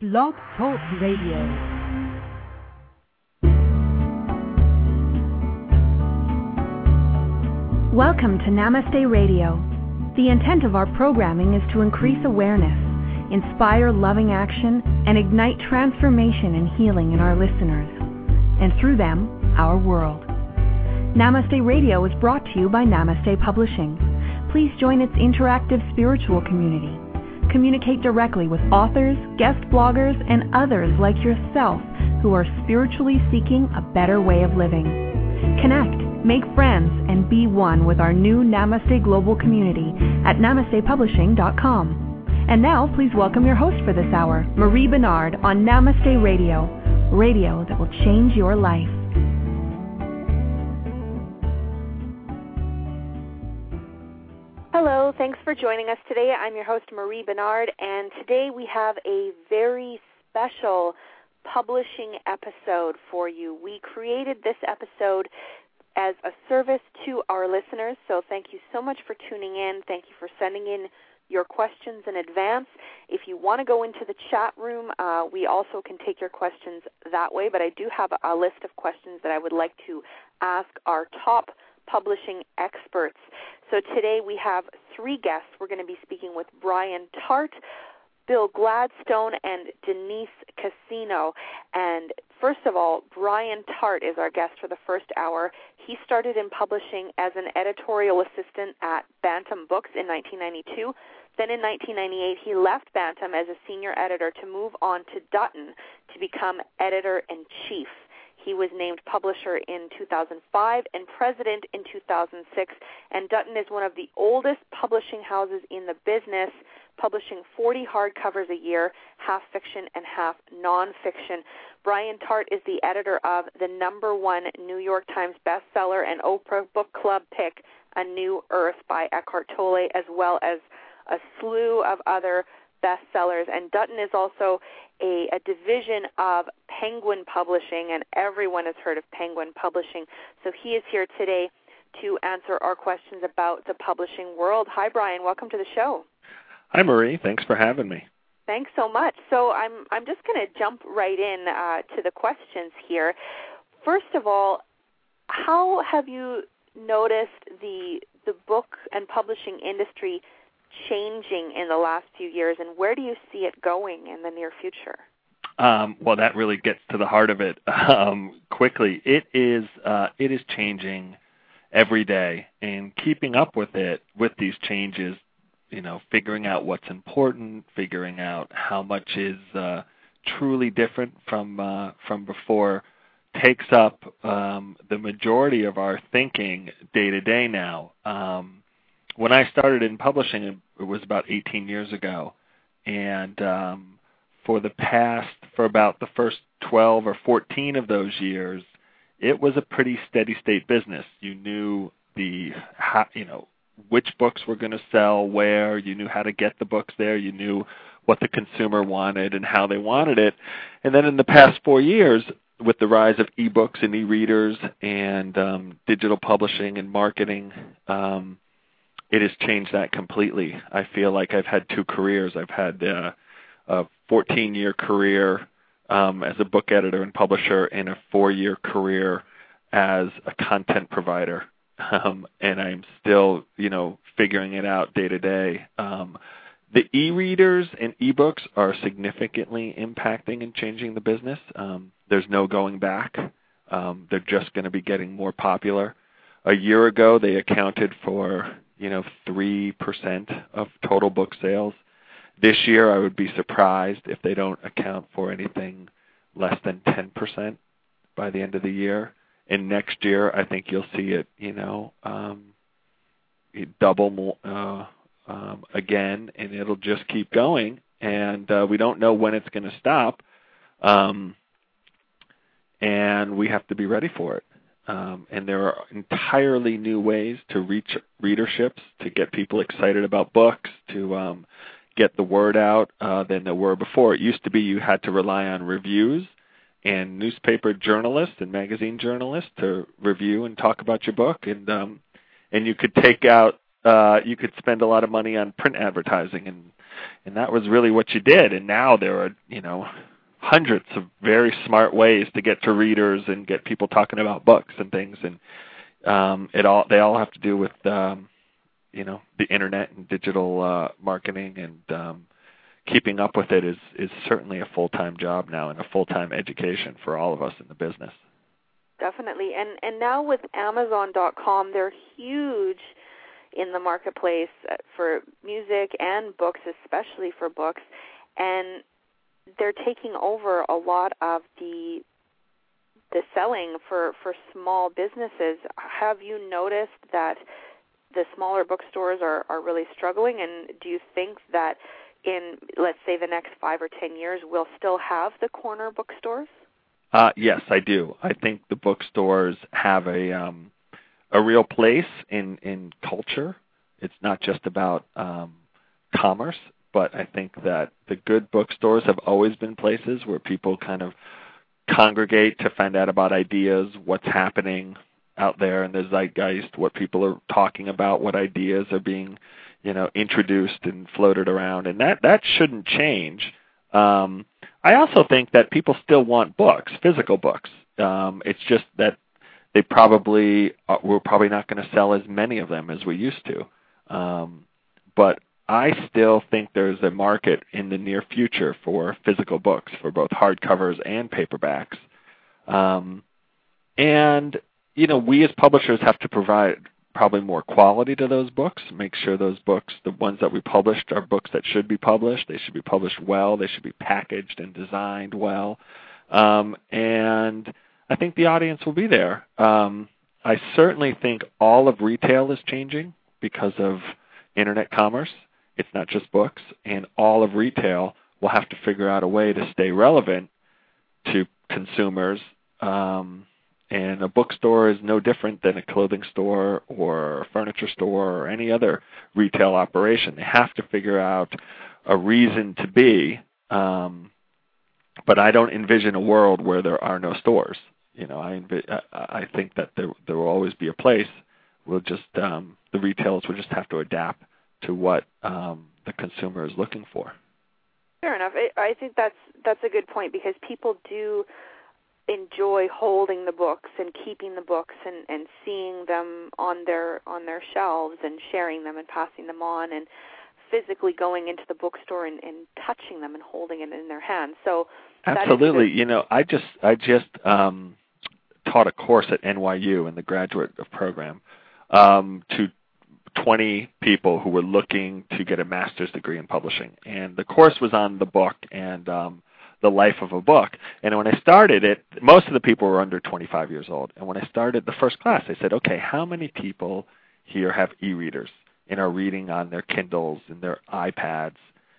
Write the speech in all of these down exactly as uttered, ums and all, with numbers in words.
Blog Talk Radio. Welcome to Namaste Radio. The intent of our programming is to increase awareness, inspire loving action, and ignite transformation and healing in our listeners, and through them, our world. Namaste Radio is brought to you by Namaste Publishing. Please join its interactive spiritual community. Communicate directly with authors, guest bloggers, and others like yourself who are spiritually seeking a better way of living. Connect, make friends, and be one with our new Namaste Global community at namaste publishing dot com. And now, please welcome your host for this hour, Marie Bernard, on Namaste Radio, radio that will change your life. Hello, thanks for joining us today. I'm your host, Marie Bernard, and today we have a very special publishing episode for you. We created this episode as a service to our listeners, so thank you so much for tuning in. Thank you for sending in your questions in advance. If you want to go into the chat room, uh, we also can take your questions that way, but I do have a list of questions that I would like to ask our top publishing experts. So today we have three guests. We're going to be speaking with Brian Tartt, Bill Gladstone, and Denise Casino. And first of all, Brian Tartt is our guest for the first hour. He started in publishing as an editorial assistant at Bantam Books in nineteen ninety-two. Then in nineteen ninety-eight, he left Bantam as a senior editor to move on to Dutton to become editor-in-chief. He was named publisher in two thousand five and president in two thousand six, and Dutton is one of the oldest publishing houses in the business, publishing forty hardcovers a year, half fiction and half nonfiction. Brian Tartt is the editor of the number one New York Times bestseller and Oprah Book Club pick, A New Earth by Eckhart Tolle, as well as a slew of other bestsellers. And Dutton is also a, a division of Penguin Publishing, and everyone has heard of Penguin Publishing. So he is here today to answer our questions about the publishing world. Hi, Brian. Welcome to the show. Hi, Marie. Thanks for having me. Thanks so much. So I'm I'm just going to jump right in uh, to the questions here. First of all, how have you noticed the the book and publishing industry changing in the last few years, and where do you see it going in the near future? Um, well, that really gets to the heart of it um, quickly. It is uh, it is changing every day, and keeping up with it, with these changes, you know, figuring out what's important, figuring out how much is uh, truly different from uh, from before, takes up um, the majority of our thinking day to day now. Um, When I started in publishing, it was about eighteen years ago, and um, for the past, for about the first twelve or fourteen of those years, it was a pretty steady state business. You knew the, how, you know, which books were going to sell where. You knew how to get the books there. You knew what the consumer wanted and how they wanted it. And then in the past four years, with the rise of e-books and e-readers and um, digital publishing and marketing, um, it has changed that completely. I feel like I've had two careers. I've had uh, a fourteen-year career um, as a book editor and publisher, and a four-year career as a content provider. Um, and I'm still, you know, figuring it out day to day. Um, the e-readers and e-books are significantly impacting and changing the business. Um, there's no going back. Um, they're just going to be getting more popular. A year ago, they accounted for, you know, three percent of total book sales. This year, I would be surprised if they don't account for anything less than ten percent by the end of the year. And next year, I think you'll see it, you know, um, double more, uh, um, again, and it'll just keep going. And uh, we don't know when it's going to stop, um, and we have to be ready for it. Um, and there are entirely new ways to reach readerships, to get people excited about books, to um, get the word out uh, than there were before. It used to be you had to rely on reviews and newspaper journalists and magazine journalists to review and talk about your book, and um, and you could take out, uh, you could spend a lot of money on print advertising and and that was really what you did. And now there are, you know, hundreds of very smart ways to get to readers and get people talking about books and things, and um, it all they all have to do with um, you know, the internet and digital uh, marketing, and um, keeping up with it is is certainly a full-time job now and a full-time education for all of us in the business. Definitely, and and now with Amazon dot com, they're huge in the marketplace for music and books, especially for books, and they're taking over a lot of the the selling for, for small businesses. Have you noticed that the smaller bookstores are, are really struggling, and do you think that in, let's say, the next five or ten years, we'll still have the corner bookstores? Uh, yes, I do. I think the bookstores have a um, a real place in, in culture. It's not just about um, commerce, but I think that the good bookstores have always been places where people kind of congregate to find out about ideas, what's happening out there in the zeitgeist, what people are talking about, what ideas are being, you know, introduced and floated around, and that, that shouldn't change. Um, I also think that people still want books, physical books. Um, it's just that they probably uh, we're probably not going to sell as many of them as we used to. Um, but I still think there's a market in the near future for physical books, for both hardcovers and paperbacks. Um, and, you know, we as publishers have to provide probably more quality to those books, make sure those books, the ones that we published, are books that should be published. They should be published well. They should be packaged and designed well. Um, and I think the audience will be there. Um, I certainly think all of retail is changing because of internet commerce. It's not just books, and all of retail will have to figure out a way to stay relevant to consumers. Um, and a bookstore is no different than a clothing store or a furniture store or any other retail operation. They have to figure out a reason to be, um, but I don't envision a world where there are no stores. You know, I envi- I think that there there will always be a place. We'll just um, the retailers will just have to adapt to what um, the consumer is looking for. Fair enough. I, I think that's that's a good point, because people do enjoy holding the books and keeping the books and, and seeing them on their on their shelves and sharing them and passing them on and physically going into the bookstore and, and touching them and holding it in their hands. So absolutely, you know, I just I just um, taught a course at N Y U in the graduate program um, to twenty people who were looking to get a master's degree in publishing, and the course was on the book and um, the life of a book. And when I started it, most of the people were under twenty-five years old. And when I started the first class, I said, okay, how many people here have e-readers and are reading on their Kindles and their iPads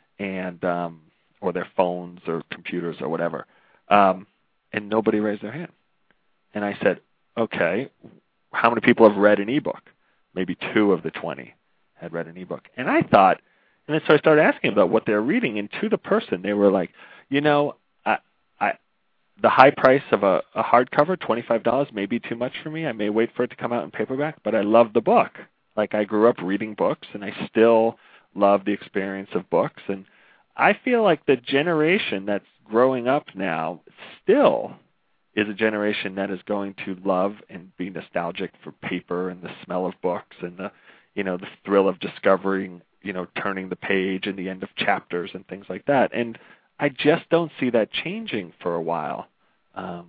and um, or their phones or computers or whatever? Um, and nobody raised their hand. And I said, okay, how many people have read an e-book? Maybe two of the twenty had read an e-book. And I thought, and then so I started asking about what they're reading, and to the person, they were like, you know, I, I, the high price of a, a hardcover, twenty-five dollars, may be too much for me. I may wait for it to come out in paperback, but I love the book. Like, I grew up reading books, and I still love the experience of books. And I feel like the generation that's growing up now still is a generation that is going to love and be nostalgic for paper and the smell of books and the, you know, the thrill of discovering, you know, turning the page and the end of chapters and things like that. And I just don't see that changing for a while. Um,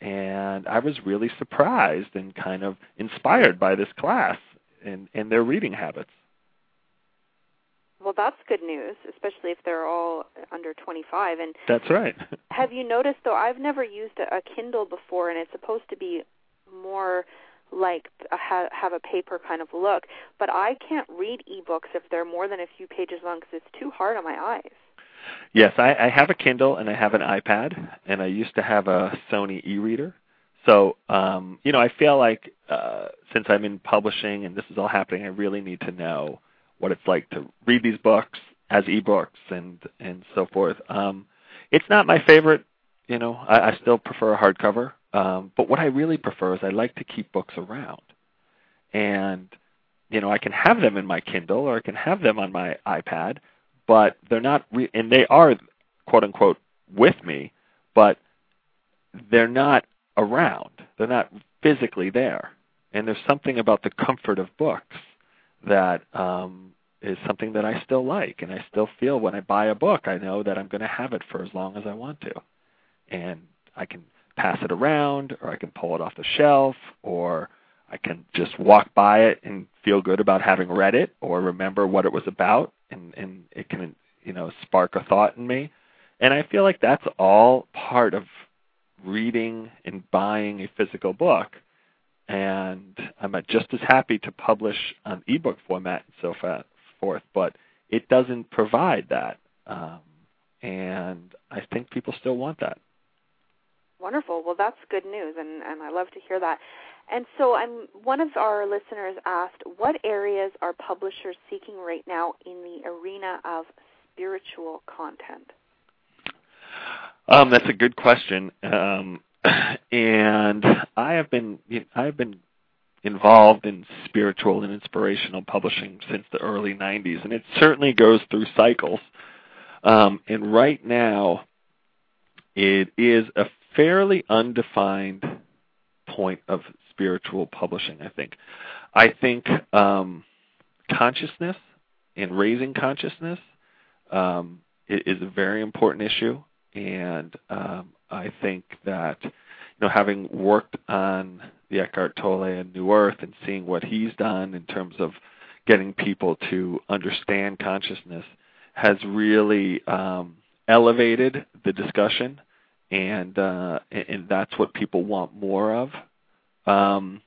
and I was really surprised and kind of inspired by this class and, and their reading habits. Well, that's good news, especially if they're all under twenty-five. And that's right. Have you noticed, though, I've never used a, a Kindle before, and it's supposed to be more like a, have a paper kind of look, but I can't read ebooks if they're more than a few pages long because it's too hard on my eyes. Yes, I, I have a Kindle and I have an iPad, and I used to have a Sony e-reader. So, um, you know, I feel like uh, since I'm in publishing and this is all happening, I really need to know what it's like to read these books as ebooks and and so forth. Um, it's not my favorite, you know, I, I still prefer a hardcover. Um, but what I really prefer is I like to keep books around. And, you know, I can have them in my Kindle or I can have them on my iPad, but they're not, re- and they are, quote unquote, with me, but they're not around. They're not physically there. And there's something about the comfort of books that um, is something that I still like, and I still feel when I buy a book, I know that I'm going to have it for as long as I want to. And I can pass it around, or I can pull it off the shelf, or I can just walk by it and feel good about having read it, or remember what it was about, and, and it can, you know, spark a thought in me. And I feel like that's all part of reading and buying a physical book. And I'm just as happy to publish on ebook format and so forth, but it doesn't provide that. Um, and I think people still want that. Wonderful. Well, that's good news, and, and I love to hear that. And so I'm, one of our listeners asked, what areas are publishers seeking right now in the arena of spiritual content? Um, that's a good question. Um, and I have been you know, I have been involved in spiritual and inspirational publishing since the early nineties, and it certainly goes through cycles. Um, and right now, it is a fairly undefined point of spiritual publishing, I think. I think um, consciousness and raising consciousness um, is a very important issue. And um, I think that, you know, having worked on the Eckhart Tolle and New Earth and seeing what he's done in terms of getting people to understand consciousness has really um, elevated the discussion, and uh, and that's what people want more of. Um,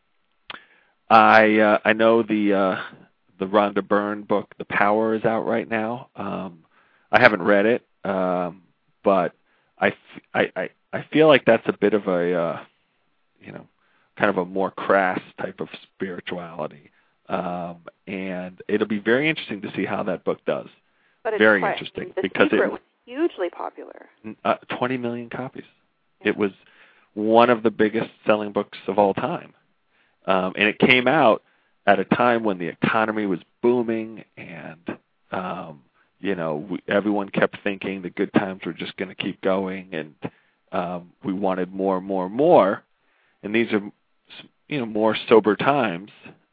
I uh, I know the uh, the Rhonda Byrne book, The Power, is out right now. Um, I haven't read it, um, but I, I, I feel like that's a bit of a, uh, you know, kind of a more crass type of spirituality. Um, and it'll be very interesting to see how that book does. But it's very quite, interesting. The because Secret it was hugely popular. Uh, twenty million copies. Yeah. It was one of the biggest selling books of all time. Um, and it came out at a time when the economy was booming, and um, you know, we, everyone kept thinking the good times were just going to keep going, and um, we wanted more and more and more. And these are, you know, more sober times,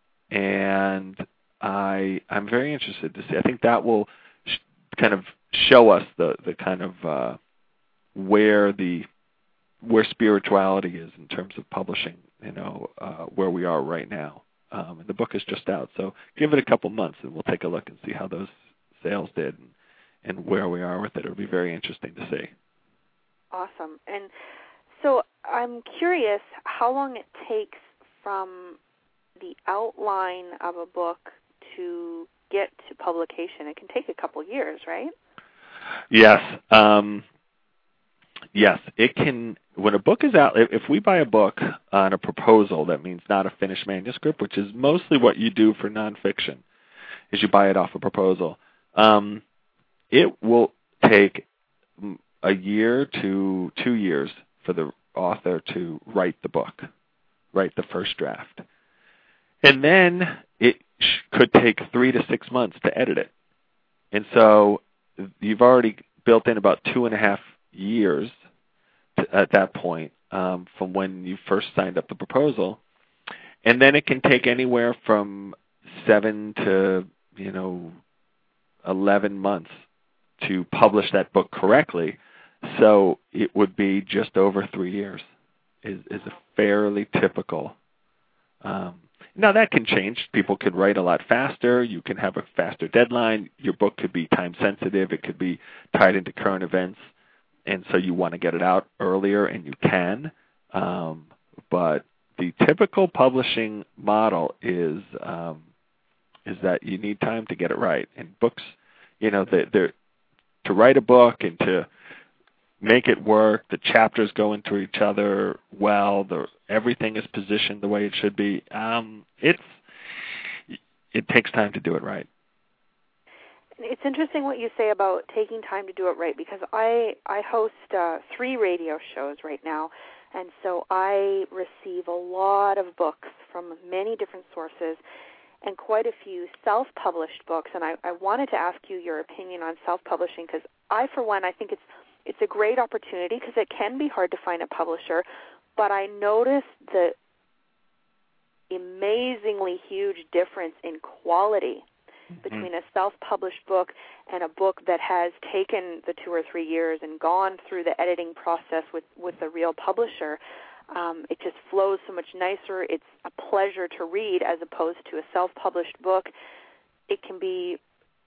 and I I'm very interested to see. I think that will sh- kind of show us the the kind of uh, where the where spirituality is in terms of publishing. You know, uh, where we are right now. Um, and the book is just out, so give it a couple months, and we'll take a look and see how those sales did and, and where we are with it. It'll be very interesting to see. Awesome. And so I'm curious how long it takes from the outline of a book to get to publication. It can take a couple years, right? Yes. Um, yes, it can. When a book is out, if we buy a book on a proposal, that means not a finished manuscript, which is mostly what you do for nonfiction, is you buy it off a proposal. Um, it will take a year to two years for the author to write the book, write the first draft. And then it sh- could take three to six months to edit it. And so you've already built in about two and a half years to, at that point um, from when you first signed up the proposal. And then it can take anywhere from seven to, you know, eleven months to publish that book correctly. So it would be just over three years is, is a fairly typical. Um, now that can change. People could write a lot faster. You can have a faster deadline. Your book could be time sensitive. It could be tied into current events. And so you want to get it out earlier, and you can. Um, but the typical publishing model is um, is that you need time to get it right. And books, you know, they're, they're, to write a book and to make it work, the chapters go into each other well, the, everything is positioned the way it should be. Um, it's it takes time to do it right. It's interesting what you say about taking time to do it right, because I, I host uh, three radio shows right now, and so I receive a lot of books from many different sources, and quite a few self-published books. And I, I wanted to ask you your opinion on self-publishing, because I, for one, I think it's it's a great opportunity because it can be hard to find a publisher, but I noticed the amazingly huge difference in quality between a self-published book and a book that has taken the two or three years and gone through the editing process with, with the real publisher. Um, it just flows so much nicer. It's a pleasure to read as opposed to a self-published book. It can be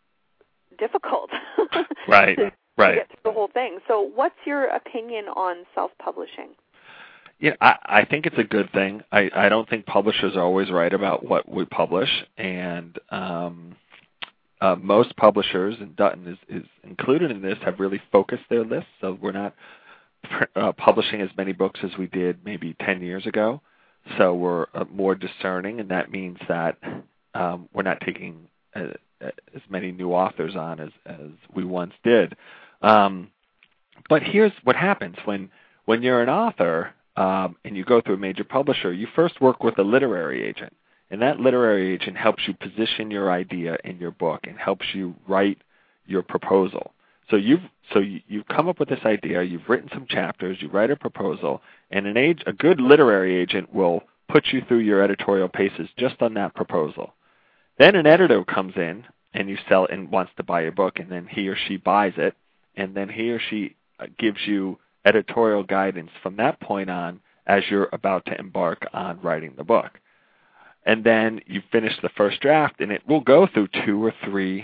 difficult right, to, right. to get through the whole thing. So what's your opinion on self-publishing? Yeah, I, I think it's a good thing. I, I don't think publishers are always right about what we publish, and um, uh, most publishers, and Dutton is, is included in this, have really focused their lists, so we're not uh, publishing as many books as we did maybe ten years ago. So we're uh, more discerning, and that means that um, we're not taking uh, as many new authors on as, as we once did. Um, but here's what happens when when you're an author. Um, and you go through a major publisher, you first work with a literary agent. And that literary agent helps you position your idea in your book and helps you write your proposal. So you've so you, you've come up with this idea, you've written some chapters, you write a proposal, and an age, a good literary agent will put you through your editorial paces just on that proposal. Then an editor comes in and you sell and wants to buy your book, and then he or she buys it, and then he or she uh, gives you editorial guidance from that point on as you're about to embark on writing the book. And then you finish the first draft, and it will go through two or three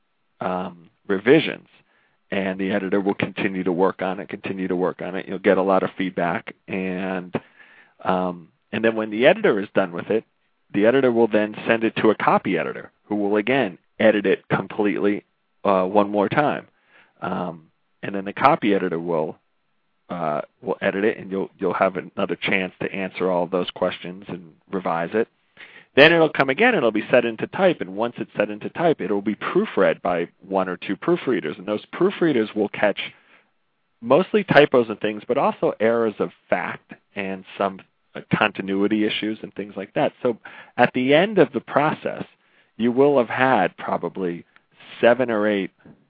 um, revisions, and the editor will continue to work on it, continue to work on it. You'll get a lot of feedback, and um, and then when the editor is done with it, the editor will then send it to a copy editor who will, again, edit it completely uh, one more time. Um, and then the copy editor will Uh, we'll edit it, and you'll you'll have another chance to answer all of those questions and revise it. Then it'll come again, and it'll be set into type, and once it's set into type, it'll be proofread by one or two proofreaders, and those proofreaders will catch mostly typos and things, but also errors of fact and some uh, continuity issues and things like that. So at the end of the process, you will have had probably seven or eight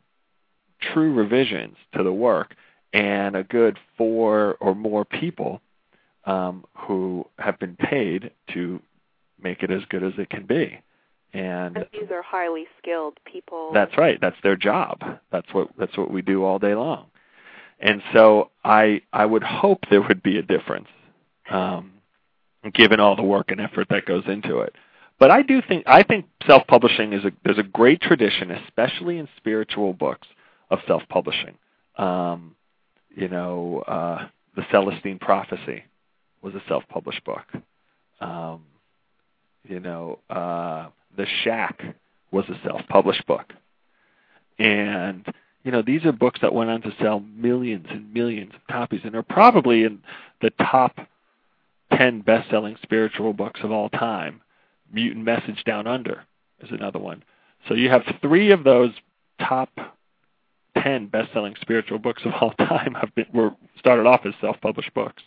true revisions to the work, and a good four or more people um, who have been paid to make it as good as it can be. And, and these are highly skilled people. That's right. That's their job. That's what that's what we do all day long. And so I I would hope there would be a difference, um, given all the work and effort that goes into it. But I do think I think self-publishing is a there's a great tradition, especially in spiritual books, of self-publishing. Um, You know, uh, the Celestine Prophecy was a self-published book. Um, you know, uh, The Shack was a self-published book. And, you know, these are books that went on to sell millions and millions of copies, and are probably in the top ten best-selling spiritual books of all time. Mutant Message Down Under is another one. So you have three of those top ten best-selling spiritual books of all time have been were started off as self-published books.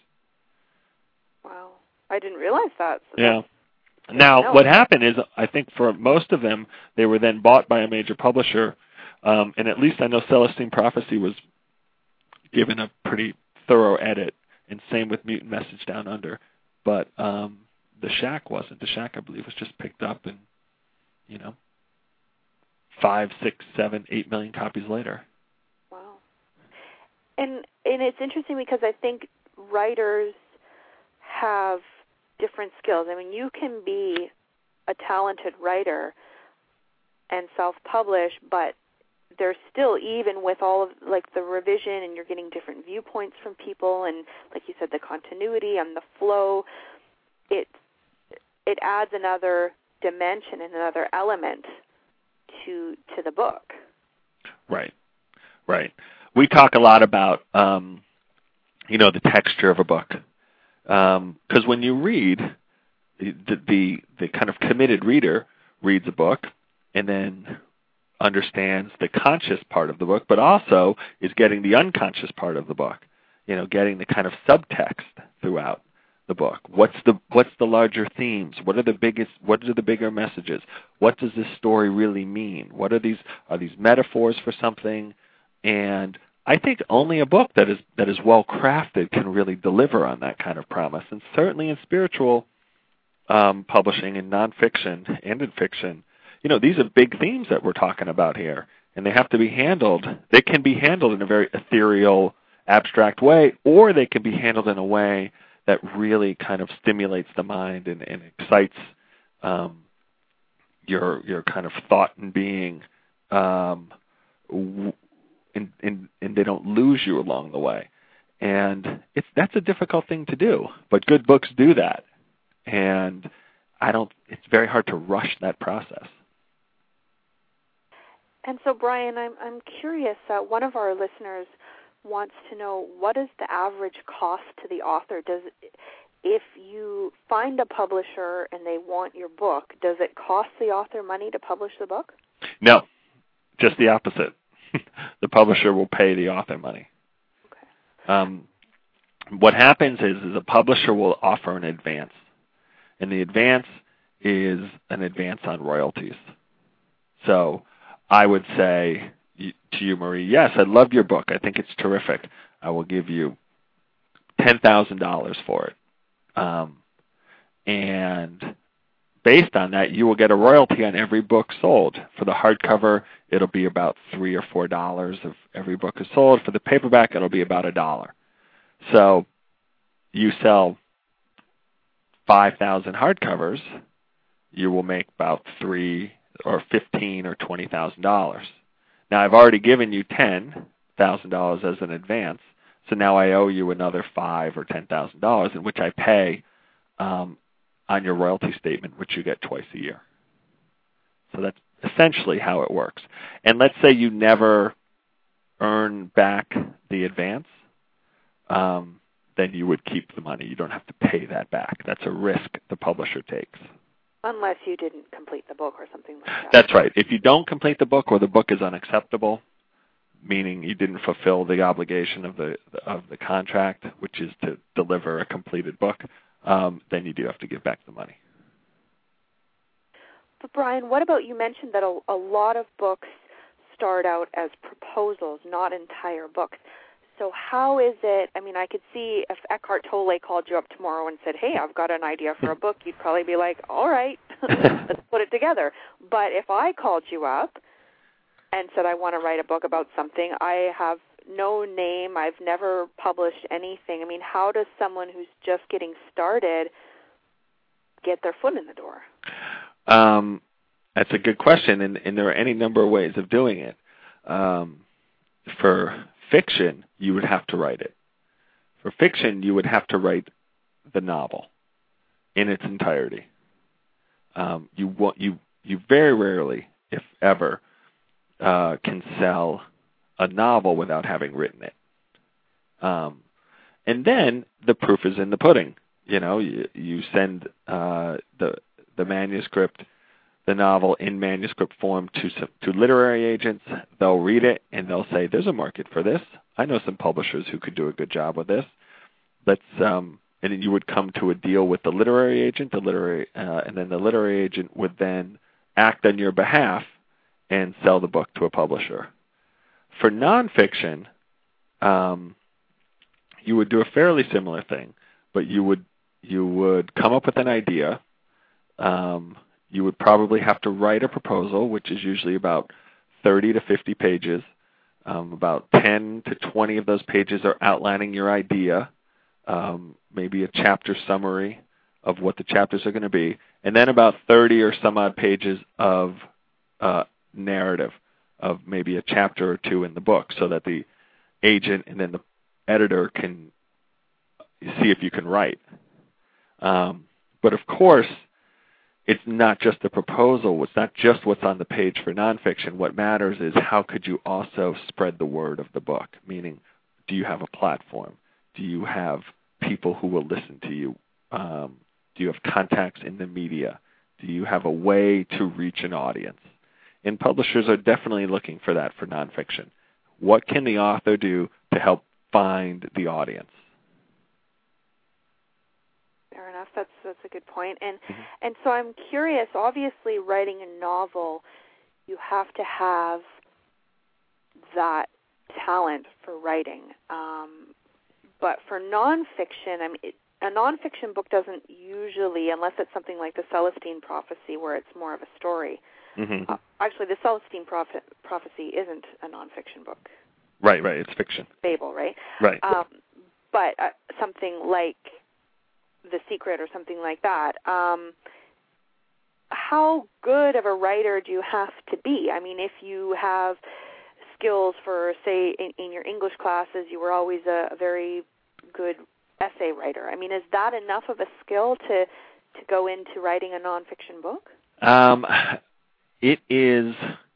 Wow, I didn't realize that. So yeah. Now, what happened is, I think for most of them, they were then bought by a major publisher, um, and at least I know Celestine Prophecy was given a pretty thorough edit, and same with Mutant Message Down Under. But um, The Shack wasn't. The Shack, I believe, was just picked up, and you know, five, six, seven, eight million copies later. Wow. And and it's interesting because I think writers have different skills. I mean, you can be a talented writer and self-publish, but there's still, even with all of like the revision, and you're getting different viewpoints from people, and like you said, the continuity and the flow, it it adds another dimension and another element to to the book. Right, right. We talk a lot about, um, you know, the texture of a book. Because um, when you read, the, the the kind of committed reader reads a book and then understands the conscious part of the book, but also is getting the unconscious part of the book, you know, getting the kind of subtext throughout. the book? What's the what's the larger themes? What are the biggest what are the bigger messages? What does this story really mean? What are these are these metaphors for something? And I think only a book that is that is well crafted can really deliver on that kind of promise. And certainly in spiritual um, publishing, in nonfiction and in fiction, you know, these are big themes that we're talking about here, and they have to be handled. They can be handled in a very ethereal, abstract way, or they can be handled in a way that really kind of stimulates the mind and, and excites um, your your kind of thought and being, um, and, and, and they don't lose you along the way. And it's that's a difficult thing to do, but good books do that. And I don't. It's very hard to rush that process. And so, Brian, I'm I'm curious. Uh, one of our listeners wants to know, what is the average cost to the author? Does if you find a publisher and they want your book, does it cost the author money to publish the book? No, just the opposite. The publisher will pay the author money. Okay. Um, what happens is, is a publisher will offer an advance, and the advance is an advance on royalties. So I would say to you, Marie, yes, I love your book. I think it's terrific. I will give you ten thousand dollars for it. Um, and based on that, you will get a royalty on every book sold. For the hardcover, it'll be about three or four dollars if every book is sold. For the paperback, it'll be about a dollar. So you sell five thousand hardcovers, you will make about three or fifteen or twenty thousand dollars. Now, I've already given you ten thousand dollars as an advance, so now I owe you another five or ten thousand dollars, in which I pay um, on your royalty statement, which you get twice a year. So that's essentially how it works. And let's say you never earn back the advance, um, then you would keep the money. You don't have to pay that back. That's a risk the publisher takes. Unless you didn't complete the book or something like that. That's right. If you don't complete the book, or the book is unacceptable, meaning you didn't fulfill the obligation of the of the contract, which is to deliver a completed book, um, then you do have to give back the money. But Brian, what about, you mentioned that a, a lot of books start out as proposals, not entire books. So how is it, I mean, I could see if Eckhart Tolle called you up tomorrow and said, hey, I've got an idea for a book, you'd probably be like, all right, let's put it together. But if I called you up and said, I want to write a book about something, I have no name, I've never published anything. I mean, how does someone who's just getting started get their foot in the door? Um, that's a good question, and, and there are any number of ways of doing it. Um, for fiction, you would have to write it. For fiction, you would have to write the novel in its entirety. Um, you want you you very rarely, if ever, uh, can sell a novel without having written it. Um, and then the proof is in the pudding. You know, you, you send uh, the the manuscript, the novel in manuscript form to some, to literary agents. They'll read it and they'll say, "There's a market for this. I know some publishers who could do a good job with this. Let's." Um, and then you would come to a deal with the literary agent, the literary, uh, and then the literary agent would then act on your behalf and sell the book to a publisher. For nonfiction, um, you would do a fairly similar thing, but you would you would come up with an idea. Um, you would probably have to write a proposal, which is usually about thirty to fifty pages. Um, about ten to twenty of those pages are outlining your idea, um, maybe a chapter summary of what the chapters are going to be, and then about thirty or some odd pages of uh, narrative of maybe a chapter or two in the book, so that the agent and then the editor can see if you can write. Um, but of course, it's not just the proposal. It's not just what's on the page for nonfiction. What matters is how could you also spread the word of the book, meaning do you have a platform? Do you have people who will listen to you? Um, do you have contacts in the media? Do you have a way to reach an audience? And publishers are definitely looking for that for nonfiction. What can the author do to help find the audience? Fair enough. That's that's a good point. And Mm-hmm. and so I'm curious. Obviously, writing a novel, you have to have that talent for writing. Um, but for nonfiction, I mean, it, a nonfiction book doesn't usually, unless it's something like the Celestine Prophecy, where it's more of a story. Mm-hmm. Uh, actually, the Celestine Prophet, Prophecy isn't a nonfiction book. Right, right. It's fiction. Fable, right? Right. Um, but uh, something like The Secret or something like that. Um, how good of a writer do you have to be? I mean, if you have skills for, say, in, in your English classes, you were always a, a very good essay writer. I mean, is that enough of a skill to to go into writing a nonfiction book? Um, it is.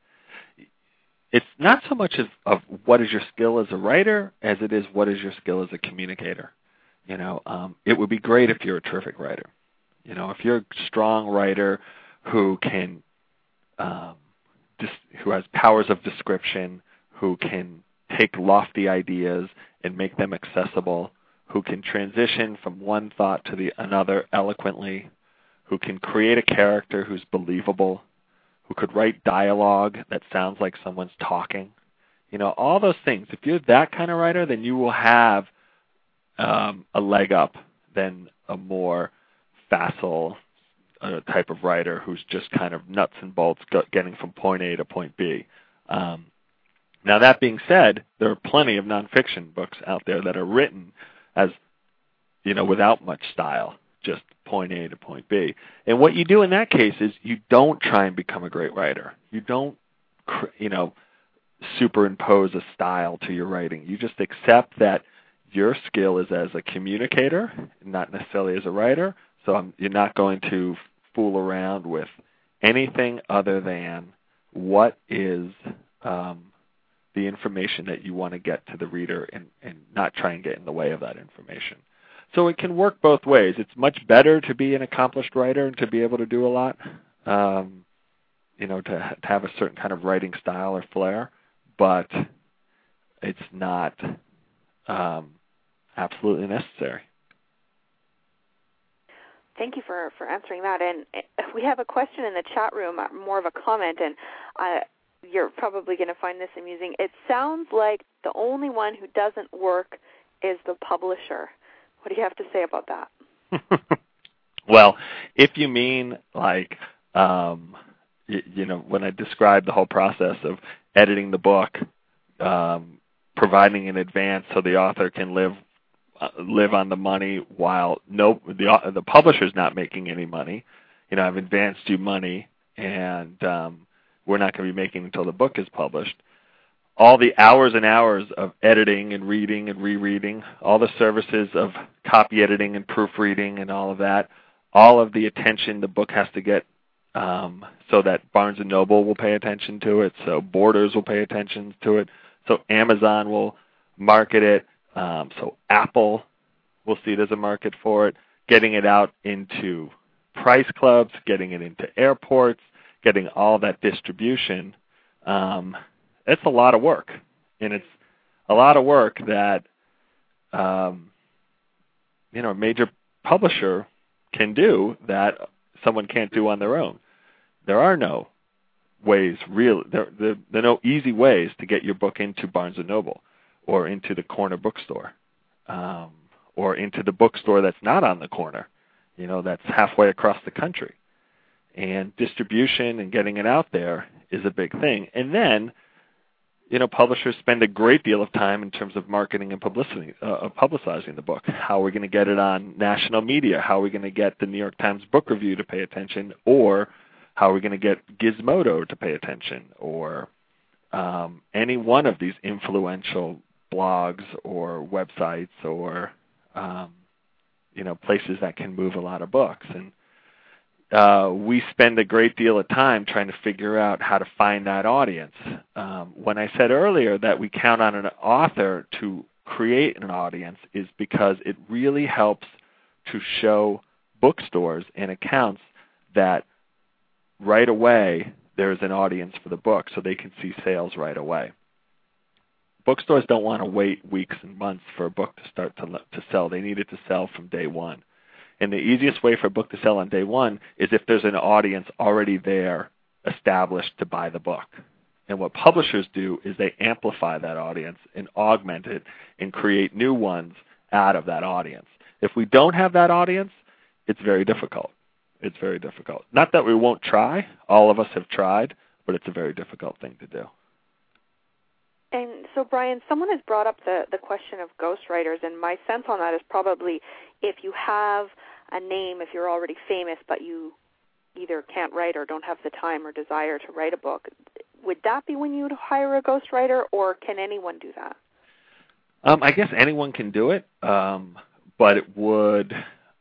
It's not so much of, of what is your skill as a writer as it is what is your skill as a communicator. You know, um, it would be great if you're a terrific writer. You know, if you're a strong writer who can, um, dis- who has powers of description, who can take lofty ideas and make them accessible, who can transition from one thought to the another eloquently, who can create a character who's believable, who could write dialogue that sounds like someone's talking. You know, all those things. If you're that kind of writer, then you will have um, a leg up than a more facile uh, type of writer who's just kind of nuts and bolts go- getting from point A to point B. Um, now, that being said, there are plenty of nonfiction books out there that are written as, you know, without much style, just point A to point B. And what you do in that case is you don't try and become a great writer. You don't, you know, superimpose a style to your writing. You just accept that your skill is as a communicator, not necessarily as a writer. So I'm, you're not going to fool around with anything other than what is um, the information that you want to get to the reader, and, and not try and get in the way of that information. So it can work both ways. It's much better to be an accomplished writer and to be able to do a lot, um, you know, to, to have a certain kind of writing style or flair, but it's not um, absolutely necessary. Thank you for, for answering that. And we have a question in the chat room, more of a comment, and uh, you're probably going to find this amusing. It sounds like the only one who doesn't work is the publisher. What do you have to say about that? Well, if you mean like, um, you, you know, when I described the whole process of editing the book, um, providing in advance so the author can live uh, live on the money while no the the publisher's not making any money. You know, I've advanced you money, and um, we're not going to be making until the book is published. All the hours and hours of editing and reading and rereading, all the services of copy editing and proofreading and all of that, all of the attention the book has to get um, so that Barnes and Noble will pay attention to it, so Borders will pay attention to it, so Amazon will market it, um, so Apple will see it as a market for it, getting it out into price clubs, getting it into airports, getting all that distribution. Um, It's a lot of work, and it's a lot of work that um, you know a major publisher can do that someone can't do on their own. There are no ways, really. There, there, there are no easy ways to get your book into Barnes and Noble, or into the corner bookstore, um, or into the bookstore that's not on the corner, you know, that's halfway across the country. And distribution and getting it out there is a big thing. And then, you know, publishers spend a great deal of time in terms of marketing and publicity, uh, publicizing the book. How are we going to get it on national media? How are we going to get the New York Times Book Review to pay attention? Or how are we going to get Gizmodo to pay attention? Or um, any one of these influential blogs or websites or, um, you know, places that can move a lot of books. And Uh, we spend a great deal of time trying to figure out how to find that audience. Um, when I said earlier that we count on an author to create an audience is because it really helps to show bookstores and accounts that right away there's an audience for the book so they can see sales right away. Bookstores don't want to wait weeks and months for a book to start to, to sell. They need it to sell from day one. And the easiest way for a book to sell on day one is if there's an audience already there established to buy the book. And what publishers do is they amplify that audience and augment it and create new ones out of that audience. If we don't have that audience, it's very difficult. It's very difficult. Not that we won't try. All of us have tried, but it's a very difficult thing to do. And so, Brian, someone has brought up the, the question of ghostwriters, and my sense on that is probably if you have a name, if you're already famous, but you either can't write or don't have the time or desire to write a book, would that be when you'd hire a ghostwriter, or can anyone do that? Um, I guess anyone can do it, um, but it would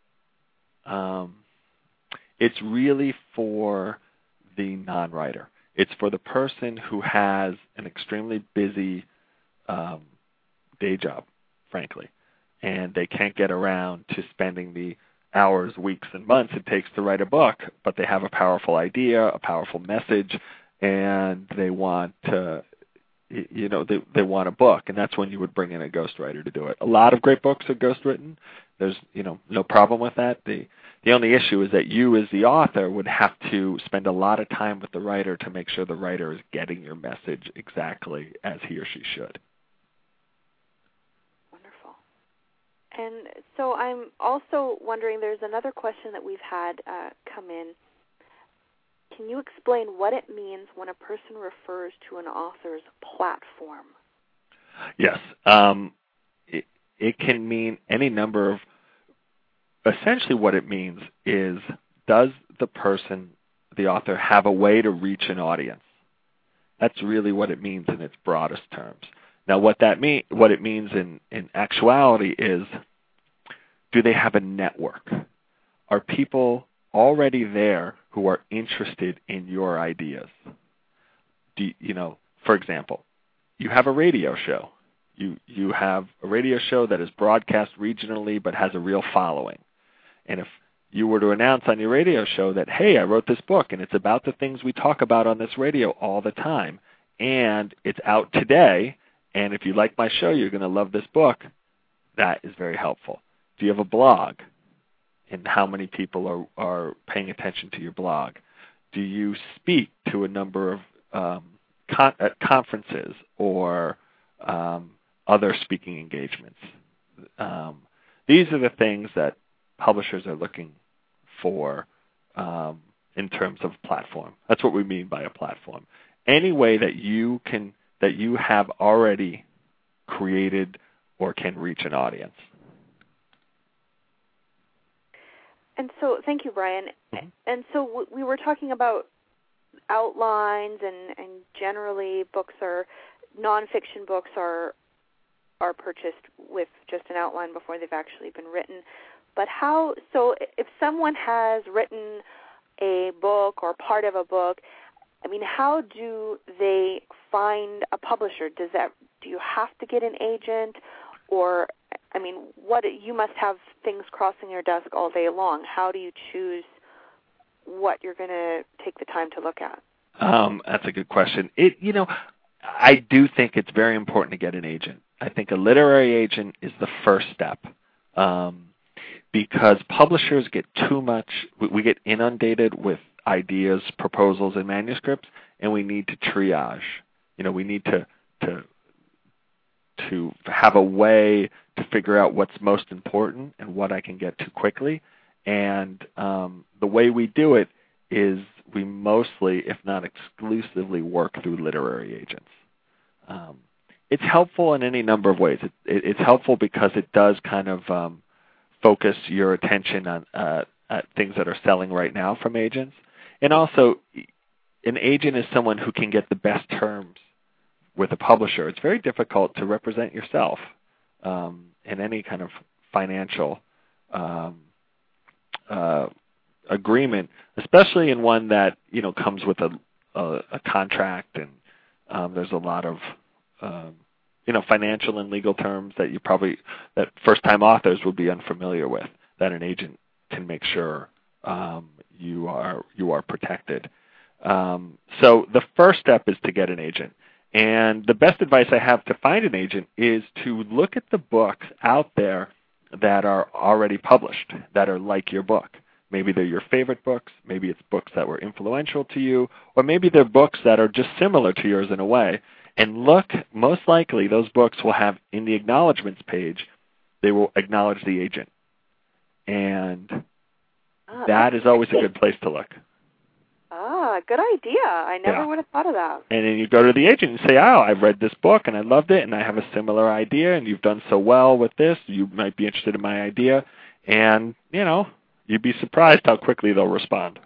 um, – it's really for the non-writer. It's for the person who has an extremely busy um, day job, frankly, and they can't get around to spending the hours, weeks, and months it takes to write a book, but they have a powerful idea, a powerful message, and they want to, you know, they they want a book, and that's when you would bring in a ghostwriter to do it. A lot of great books are ghostwritten. There's, you know, no problem with that. The The only issue is that you as the author would have to spend a lot of time with the writer to make sure the writer is getting your message exactly as he or she should. Wonderful. And so I'm also wondering, there's another question that we've had uh, come in. Can you explain what it means when a person refers to an author's platform? Yes. Um, it, it can mean any number of Essentially what it means is, does the person, the author, have a way to reach an audience? That's really what it means in its broadest terms. Now what that mean, what it means in, in actuality is, do they have a network? Are people already there who are interested in your ideas? Do you, you know, for example, you have a radio show. You, you have a radio show that is broadcast regionally but has a real following. And if you were to announce on your radio show that, hey, I wrote this book, and it's about the things we talk about on this radio all the time, and it's out today, and if you like my show, you're going to love this book, that is very helpful. Do you have a blog? And how many people are, are paying attention to your blog? Do you speak to a number of um, con- at conferences or um, other speaking engagements? Um, these are the things that publishers are looking for um, in terms of platform. That's what we mean by a platform. Any way that you can that you have already created or can reach an audience. And so, thank you, Brian. Mm-hmm. And so w- we were talking about outlines, and, and generally books are, nonfiction books are are purchased with just an outline before they've actually been written. But how, so if someone has written a book or part of a book, I mean, how do they find a publisher? Does that, do you have to get an agent? Or, I mean, what, you must have things crossing your desk all day long. How do you choose what you're going to take the time to look at? Um, that's a good question. It, you know, I do think it's very important to get an agent. I think a literary agent is the first step. Um, because publishers get too much, we get inundated with ideas, proposals, and manuscripts, and we need to triage. You know, we need to to to have a way to figure out what's most important and what I can get to quickly. And um, the way we do it is we mostly, if not exclusively, work through literary agents. Um, it's helpful in any number of ways. It, it, it's helpful because it does kind of um, focus your attention on uh, at things that are selling right now from agents. And also, an agent is someone who can get the best terms with a publisher. It's very difficult to represent yourself um, in any kind of financial um, uh, agreement, especially in one that, you know, comes with a, a, a contract, and um, there's a lot of um, you know, financial and legal terms that you probably, that first-time authors will be unfamiliar with, that an agent can make sure um, you are you are protected. Um, so the first step is to get an agent. And the best advice I have to find an agent is to look at the books out there that are already published, that are like your book. Maybe they're your favorite books, maybe it's books that were influential to you, or maybe they're books that are just similar to yours in a way. And look, most likely those books will have, in the acknowledgments page, they will acknowledge the agent. And oh, that is always a good place to look. Ah, good idea. I never Yeah. would have thought of that. And then you go to the agent and say, oh, I've read this book and I loved it and I have a similar idea and you've done so well with this. You might be interested in my idea. And, you know, you'd be surprised how quickly they'll respond.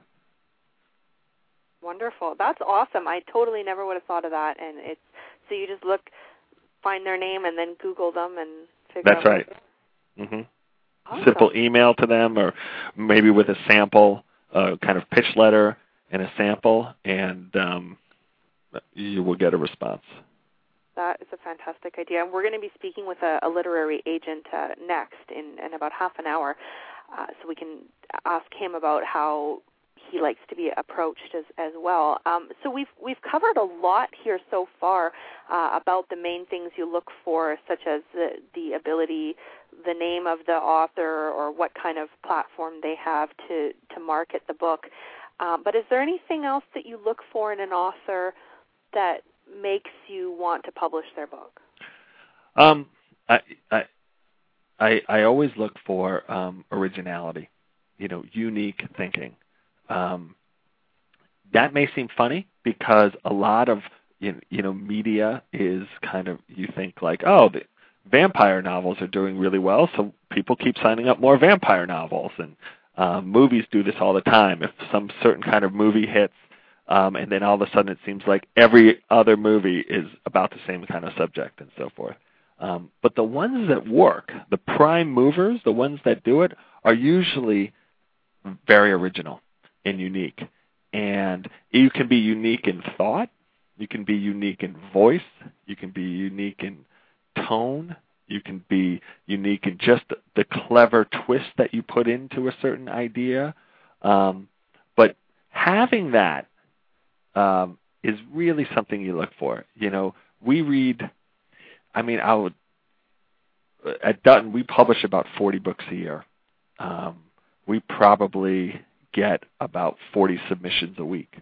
Wonderful. That's awesome. I totally never would have thought of that. And it's so you just look, find their name, and then Google them and figure That's out. That's right. Mm-hmm. Awesome. Simple email to them, or maybe with a sample, uh, kind of pitch letter and a sample, and um, you will get a response. That is a fantastic idea. And we're going to be speaking with a, a literary agent uh, next in, in about half an hour, uh, so we can ask him about how he likes to be approached as, as well. Um, so we've we've covered a lot here so far uh, about the main things you look for, such as the, the ability, the name of the author, or what kind of platform they have to, to market the book. Um, but is there anything else that you look for in an author that makes you want to publish their book? Um, I, I, I, I always look for um, originality, you know, unique thinking. Um, that may seem funny because a lot of you know media is kind of, you think like, oh, the vampire novels are doing really well, so people keep signing up more vampire novels, and um, movies do this all the time. If some certain kind of movie hits, um, and then all of a sudden it seems like every other movie is about the same kind of subject and so forth. Um, but the ones that work, the prime movers, the ones that do it, are usually very original and unique. And you can be unique in thought, you can be unique in voice, you can be unique in tone, you can be unique in just the clever twist that you put into a certain idea. Um, but having that um, is really something you look for. You know, we read, I mean, I would, at Dutton, we publish about forty books a year. Um, we probably get about forty submissions a week.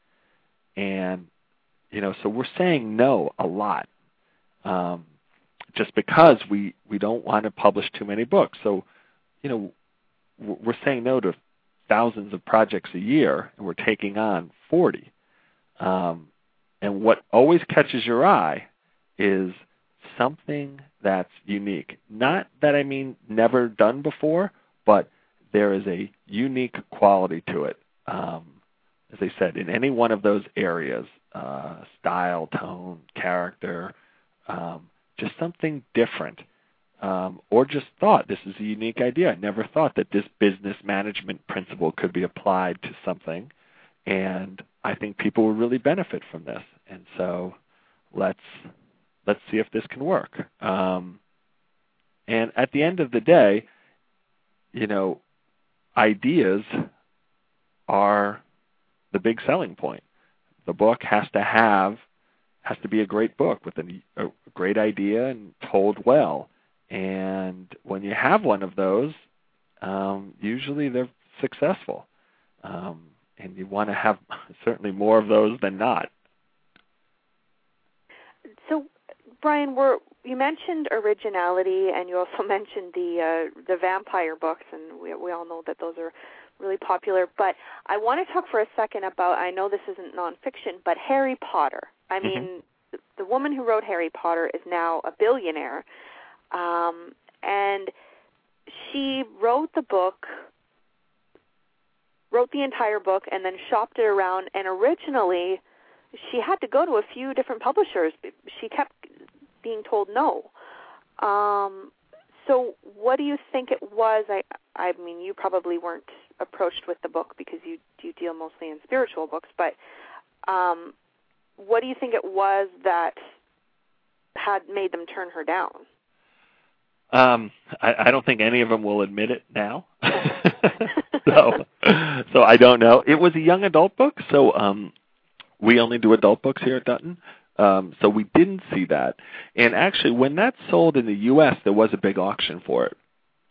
And, you know, so we're saying no a lot, um, just because we, we don't want to publish too many books. So, you know, we're saying no to thousands of projects a year, and we're taking on forty. Um, and what always catches your eye is something that's unique. Not that I mean never done before, but there is a unique quality to it. Um, as I said, in any one of those areas, uh, style, tone, character, um, just something different. Um, or just thought, this is a unique idea. I never thought that this business management principle could be applied to something. And I think people will really benefit from this. And so let's let's see if this can work. Um, and at the end of the day, you know, ideas are the big selling point. The book has to have, has to be a great book with a, a great idea and told well. And when you have one of those, um, usually they're successful. Um, and you want to have certainly more of those than not. So, Brian, we're, you mentioned originality, and you also mentioned the uh, the vampire books, and we, we all know that those are really popular. But I want to talk for a second about, I know this isn't nonfiction, but Harry Potter. I mean, mm-hmm. the, the woman who wrote Harry Potter is now a billionaire, um, and she wrote the book, wrote the entire book, and then shopped it around, and originally she had to go to a few different publishers. She kept being told no. Um, so what do you think it was? I I mean, you probably weren't approached with the book because you, you deal mostly in spiritual books, but um, what do you think it was that had made them turn her down? Um, I, I don't think any of them will admit it now. so, so I don't know. It was a young adult book, so um, we only do adult books here at Dutton. Um, so we didn't see that. And actually, when that sold in the U S, there was a big auction for it.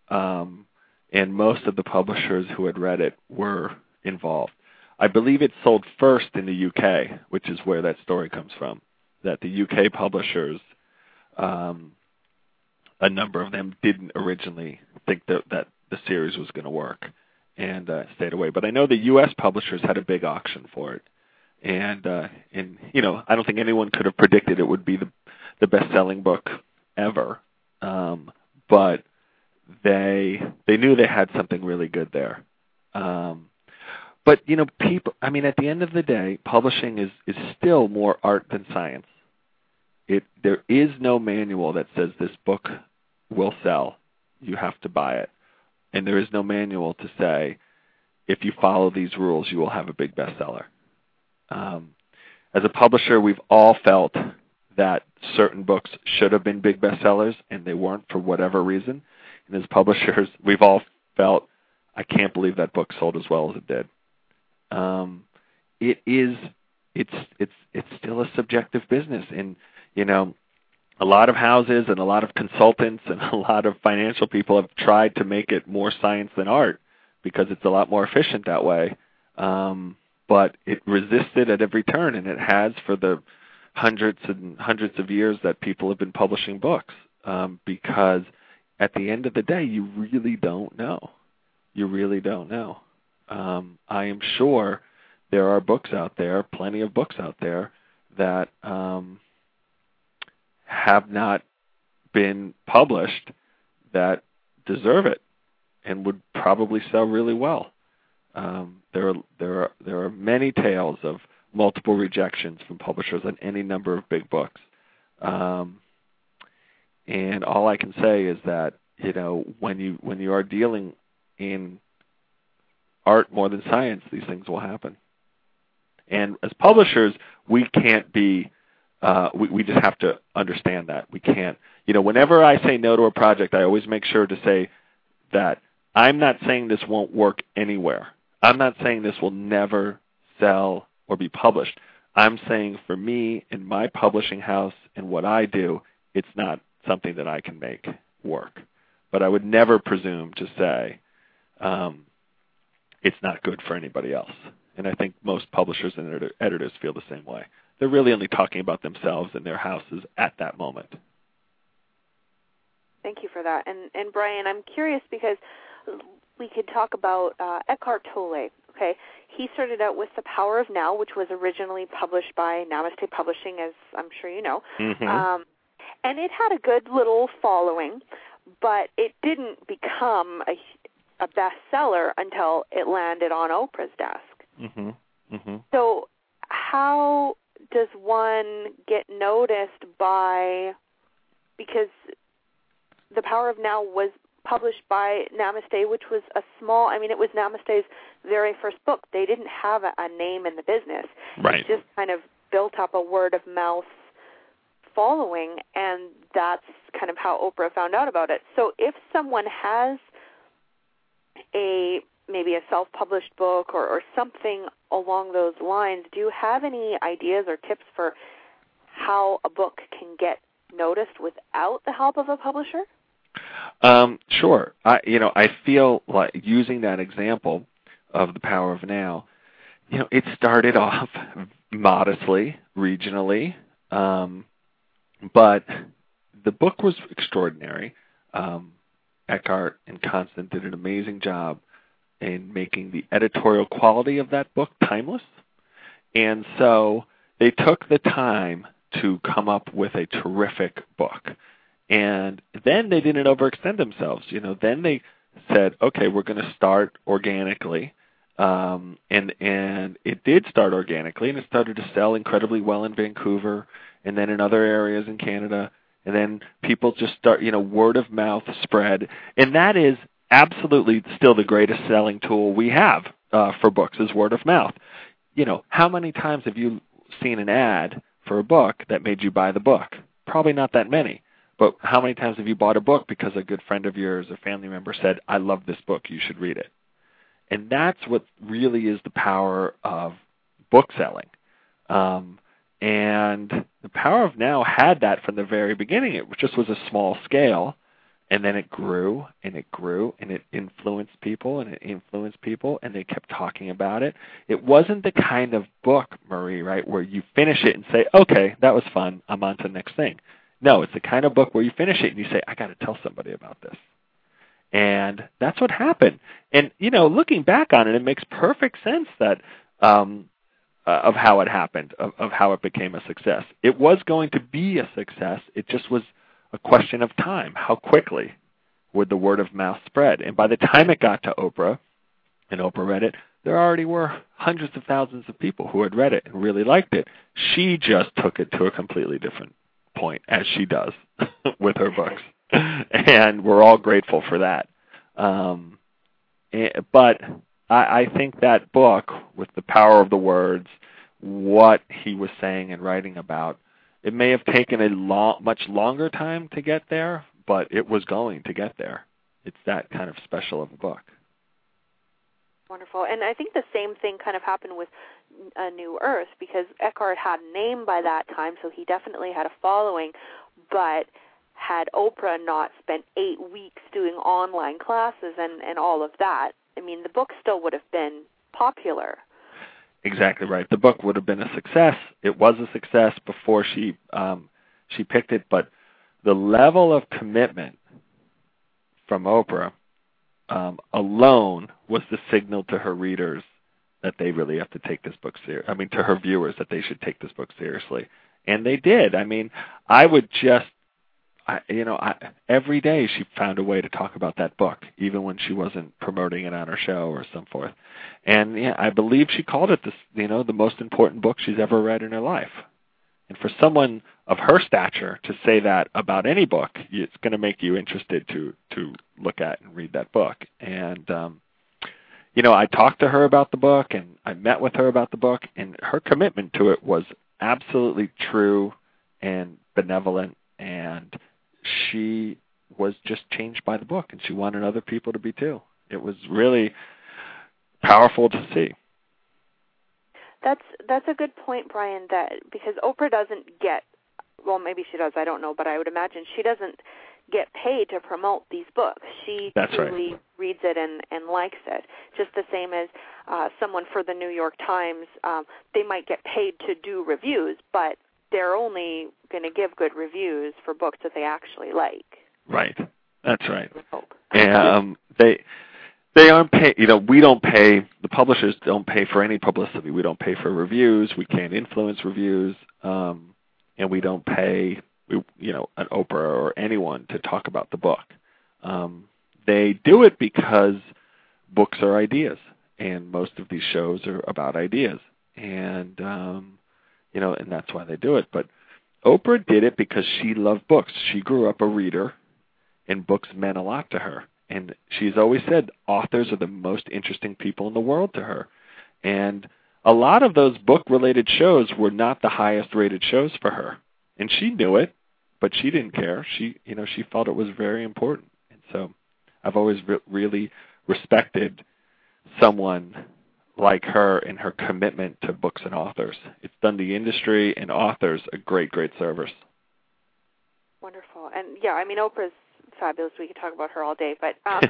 um, and most of the publishers who had read it were involved. I believe it sold first in the U K, which is where that story comes from, that the U K publishers, um, a number of them didn't originally think that, that the series was going to work and uh, stayed away. But I know the U S publishers had a big auction for it. And, uh, and you know, I don't think anyone could have predicted it would be the, the best-selling book ever. Um, but they they knew they had something really good there. Um, but, you know, people, I mean, at the end of the day, publishing is, is still more art than science. It There is no manual that says this book will sell. You have to buy it. And there is no manual to say, if you follow these rules, you will have a big bestseller. Um, as a publisher, we've all felt that certain books should have been big bestsellers, and they weren't for whatever reason. And as publishers, we've all felt, I can't believe that book sold as well as it did. Um, it is, it's, it's, it's still a subjective business, and you know, a lot of houses and a lot of consultants and a lot of financial people have tried to make it more science than art because it's a lot more efficient that way. Um, but it resisted at every turn, and it has for the hundreds and hundreds of years that people have been publishing books, um, because at the end of the day, you really don't know. You really don't know. Um, I am sure there are books out there, plenty of books out there, that um, have not been published that deserve it and would probably sell really well. Um, there are there are there are many tales of multiple rejections from publishers on any number of big books, um, and all I can say is that you know when you when you are dealing in art more than science, these things will happen. And as publishers, we can't be. Uh, we, we just have to understand that we can't. You know, whenever I say no to a project, I always make sure to say that I'm not saying this won't work anywhere. I'm not saying this will never sell or be published. I'm saying for me in my publishing house and what I do, it's not something that I can make work. But I would never presume to say um, it's not good for anybody else. And I think most publishers and ed- editors feel the same way. They're really only talking about themselves and their houses at that moment. Thank you for that. And, and Brian, I'm curious because we could talk about uh, Eckhart Tolle. Okay, he started out with The Power of Now, which was originally published by Namaste Publishing, as I'm sure you know. Mm-hmm. Um, and it had a good little following, but it didn't become a, a bestseller until it landed on Oprah's desk. Mm-hmm. Mm-hmm. So how does one get noticed by, because The Power of Now was published by Namaste, which was a small, I mean, it was Namaste's very first book. They didn't have a, a name in the business. Right. It just kind of built up a word-of-mouth following, and that's kind of how Oprah found out about it. So if someone has a maybe a self-published book or, or something along those lines, do you have any ideas or tips for how a book can get noticed without the help of a publisher? Um, sure. I, you know, I feel like using that example of The Power of Now, you know, it started off modestly, regionally, um, but the book was extraordinary. Um, Eckhart and Constant did an amazing job in making the editorial quality of that book timeless. And so they took the time to come up with a terrific book. And then they didn't overextend themselves. You know, then they said, okay, we're going to start organically. Um, and and it did start organically, and it started to sell incredibly well in Vancouver and then in other areas in Canada. And then people just start, you know, word of mouth spread. And that is absolutely still the greatest selling tool we have uh, for books is word of mouth. You know, how many times have you seen an ad for a book that made you buy the book? Probably not that many. But how many times have you bought a book because a good friend of yours or family member said, I love this book, you should read it? And that's what really is the power of book selling. Um, and The Power of Now had that from the very beginning. It just was a small scale. And then it grew, and it grew, and it influenced people, and it influenced people, and they kept talking about it. It wasn't the kind of book, Marie, right, where you finish it and say, okay, that was fun, I'm on to the next thing. No, it's the kind of book where you finish it and you say, I got to tell somebody about this. And that's what happened. And, you know, looking back on it, it makes perfect sense that um, uh, of how it happened, of, of how it became a success. It was going to be a success. It just was a question of time. How quickly would the word of mouth spread? And by the time it got to Oprah, and Oprah read it, there already were hundreds of thousands of people who had read it and really liked it. She just took it to a completely different point, as she does with her books. And we're all grateful for that. Um, but I, I think that book, with the power of the words, what he was saying and writing about, it may have taken a long, much longer time to get there, but it was going to get there. It's that kind of special of a book. Wonderful. And I think the same thing kind of happened with A New Earth, because Eckhart had a name by that time, so he definitely had a following. But had Oprah not spent eight weeks doing online classes and, and all of that, I mean, the book still would have been popular. Exactly right. The book would have been a success. It was a success before she um, she picked it, but the level of commitment from Oprah um, alone was the signal to her readers that they really have to take this book seriously. I mean, to her viewers, that they should take this book seriously, and they did. I mean, I would just, I, you know, I, every day she found a way to talk about that book, even when she wasn't promoting it on her show or so forth. And yeah, I believe she called it, this, you know, the most important book she's ever read in her life. And for someone of her stature to say that about any book, it's going to make you interested to to look at and read that book. And um, you know, I talked to her about the book, and I met with her about the book, and her commitment to it was absolutely true and benevolent, and she was just changed by the book, and she wanted other people to be too. It was really powerful to see. That's that's a good point, Brian, that because Oprah doesn't get, well, maybe she does, I don't know, but I would imagine she doesn't get paid to promote these books. She That's truly right. reads it and, and likes it, just the same as uh, someone for the New York Times. Um, they might get paid to do reviews, but they're only going to give good reviews for books that they actually like. Right. That's right. And um, they they aren't pay. You know, we don't pay. The publishers don't pay for any publicity. We don't pay for reviews. We can't influence reviews, um, and we don't pay. You know, an Oprah or anyone to talk about the book. Um, they do it because books are ideas, and most of these shows are about ideas, and um, you know, and that's why they do it. But Oprah did it because she loved books. She grew up a reader, and books meant a lot to her. And she's always said authors are the most interesting people in the world to her. And a lot of those book-related shows were not the highest-rated shows for her. And she knew it, but she didn't care. She, you know, she felt it was very important. And so I've always re- really respected someone like her and her commitment to books and authors. It's done the industry and authors a great, great service. Wonderful. And, yeah, I mean, Oprah's fabulous. We could talk about her all day. But um,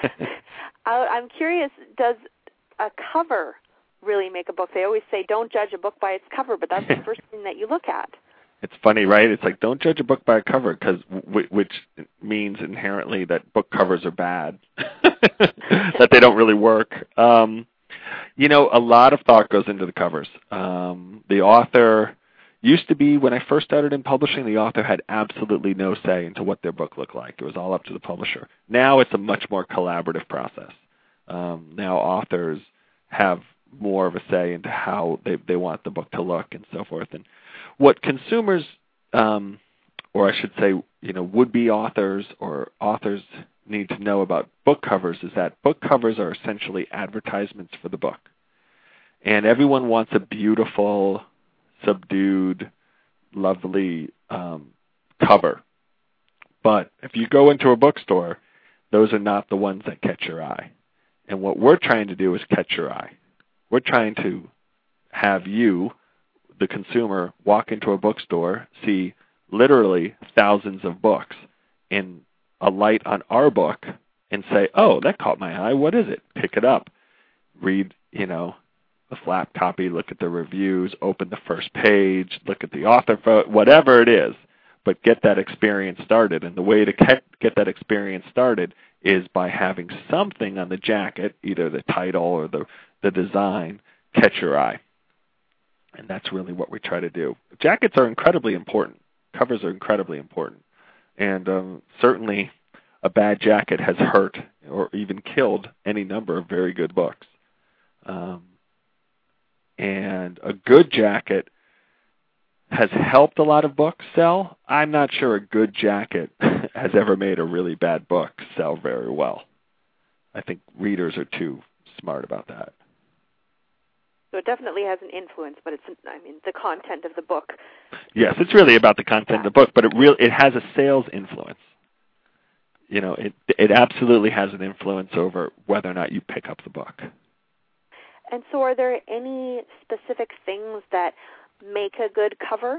I'm curious, does a cover really make a book? They always say don't judge a book by its cover, but that's the first thing that you look at. It's funny, right? It's like don't judge a book by a cover, because w- which means inherently that book covers are bad, that they don't really work. Um, you know, a lot of thought goes into the covers. Um, the author used to be, when I first started in publishing, the author had absolutely no say into what their book looked like. It was all up to the publisher. Now it's a much more collaborative process. Um, now authors have more of a say into how they, they want the book to look and so forth. And what consumers, um, or I should say, you know, would-be authors or authors need to know about book covers is that book covers are essentially advertisements for the book. And everyone wants a beautiful, subdued, lovely um, cover. But if you go into a bookstore, those are not the ones that catch your eye. And what we're trying to do is catch your eye. We're trying to have you, the consumer, walk into a bookstore, see literally thousands of books, and a light on our book and say, oh, that caught my eye. What is it? Pick it up. Read, you know, the flap copy, look at the reviews, open the first page, look at the author photo, whatever it is, but get that experience started. And the way to get that experience started is by having something on the jacket, either the title or the, the design, catch your eye. And that's really what we try to do. Jackets are incredibly important. Covers are incredibly important. And um, certainly a bad jacket has hurt or even killed any number of very good books. Um, and a good jacket has helped a lot of books sell. I'm not sure a good jacket has ever made a really bad book sell very well. I think readers are too smart about that. So it definitely has an influence, but it's, I mean, the content of the book. Yes, it's really about the content yeah. of the book, but it really it has a sales influence. You know, it it absolutely has an influence over whether or not you pick up the book. And so are there any specific things that make a good cover?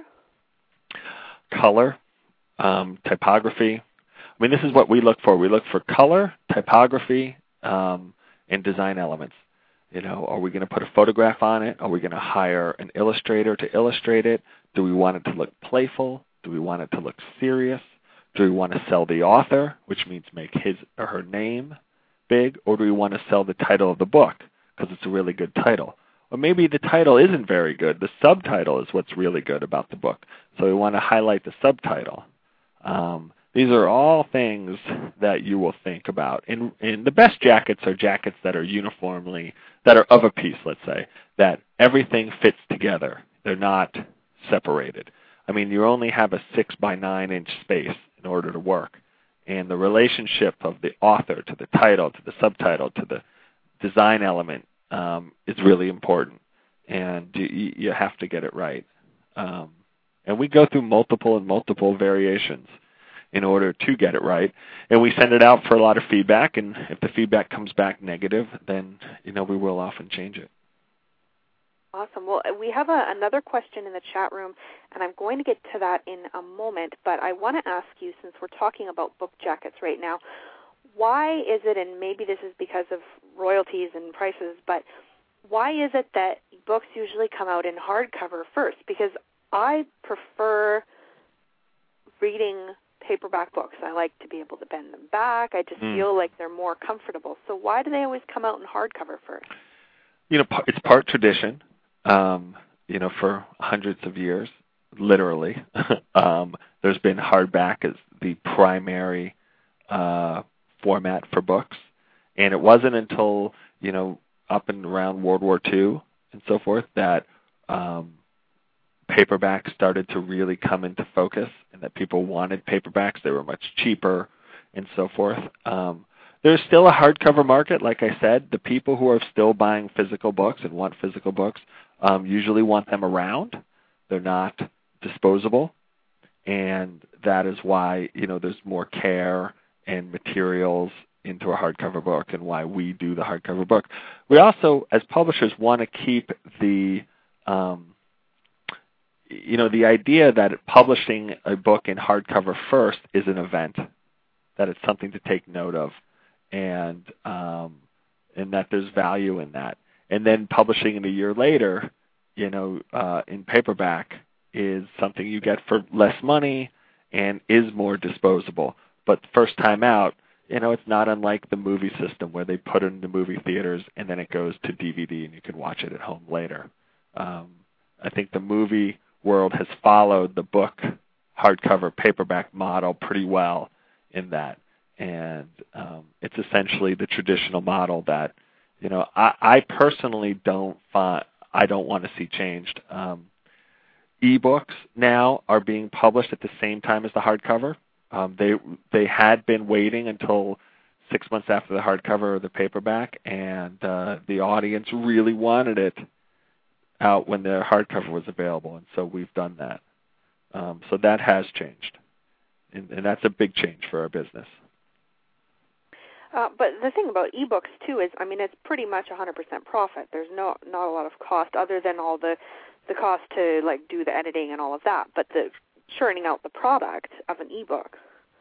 Color, um, typography. I mean, this is what we look for. We look for color, typography, um, and design elements. You know, are we going to put a photograph on it? Are we going to hire an illustrator to illustrate it? Do we want it to look playful? Do we want it to look serious? Do we want to sell the author, which means make his or her name big? Or do we want to sell the title of the book because it's a really good title? Or maybe the title isn't very good. The subtitle is what's really good about the book. So we want to highlight the subtitle. Um, these are all things that you will think about. And, and the best jackets are jackets that are uniformly, that are of a piece, let's say, that everything fits together. They're not separated. I mean, you only have a six by nine inch space in order to work. And the relationship of the author to the title, to the subtitle, to the design element um, is really important. And you, you have to get it right. Um, and we go through multiple and multiple variations in order to get it right. And we send it out for a lot of feedback, and if the feedback comes back negative, then, you know, we will often change it. Awesome. Well, we have a, another question in the chat room, and I'm going to get to that in a moment, but I want to ask you, since we're talking about book jackets right now, why is it, and maybe this is because of royalties and prices, but why is it that books usually come out in hardcover first? Because I prefer reading paperback books. I like to be able to bend them back. I just mm. feel like they're more comfortable. So why do they always come out in hardcover first? You know, it's part tradition. Um, you know, for hundreds of years, literally, um, there's been hardback as the primary uh, format for books. And it wasn't until, you know, up and around World War Two and so forth that um, paperbacks started to really come into focus, and that people wanted paperbacks. They were much cheaper and so forth. Um, there's still a hardcover market, like I said. The people who are still buying physical books and want physical books um, usually want them around. They're not disposable, and that is why, you know, there's more care and materials into a hardcover book, and why we do the hardcover book. We also, as publishers, want to keep the um, you know, the idea that publishing a book in hardcover first is an event, that it's something to take note of, and um, and that there's value in that. And then publishing it a year later, you know, uh, in paperback is something you get for less money and is more disposable. But first time out, you know, it's not unlike the movie system where they put it in the movie theaters and then it goes to D V D and you can watch it at home later. Um, I think the movie world has followed the book hardcover paperback model pretty well in that, and um, it's essentially the traditional model that, you know, I, I personally don't find I don't want to see changed. Um, e-books now are being published at the same time as the hardcover. Um, they they had been waiting until six months after the hardcover or the paperback, and uh, the audience really wanted it out when the hardcover was available, and so we've done that. Um, so that has changed, and, and that's a big change for our business. Uh, but the thing about ebooks too is, I mean, it's pretty much one hundred percent profit. There's no not a lot of cost other than all the the cost to like do the editing and all of that, but the churning out the product of an ebook.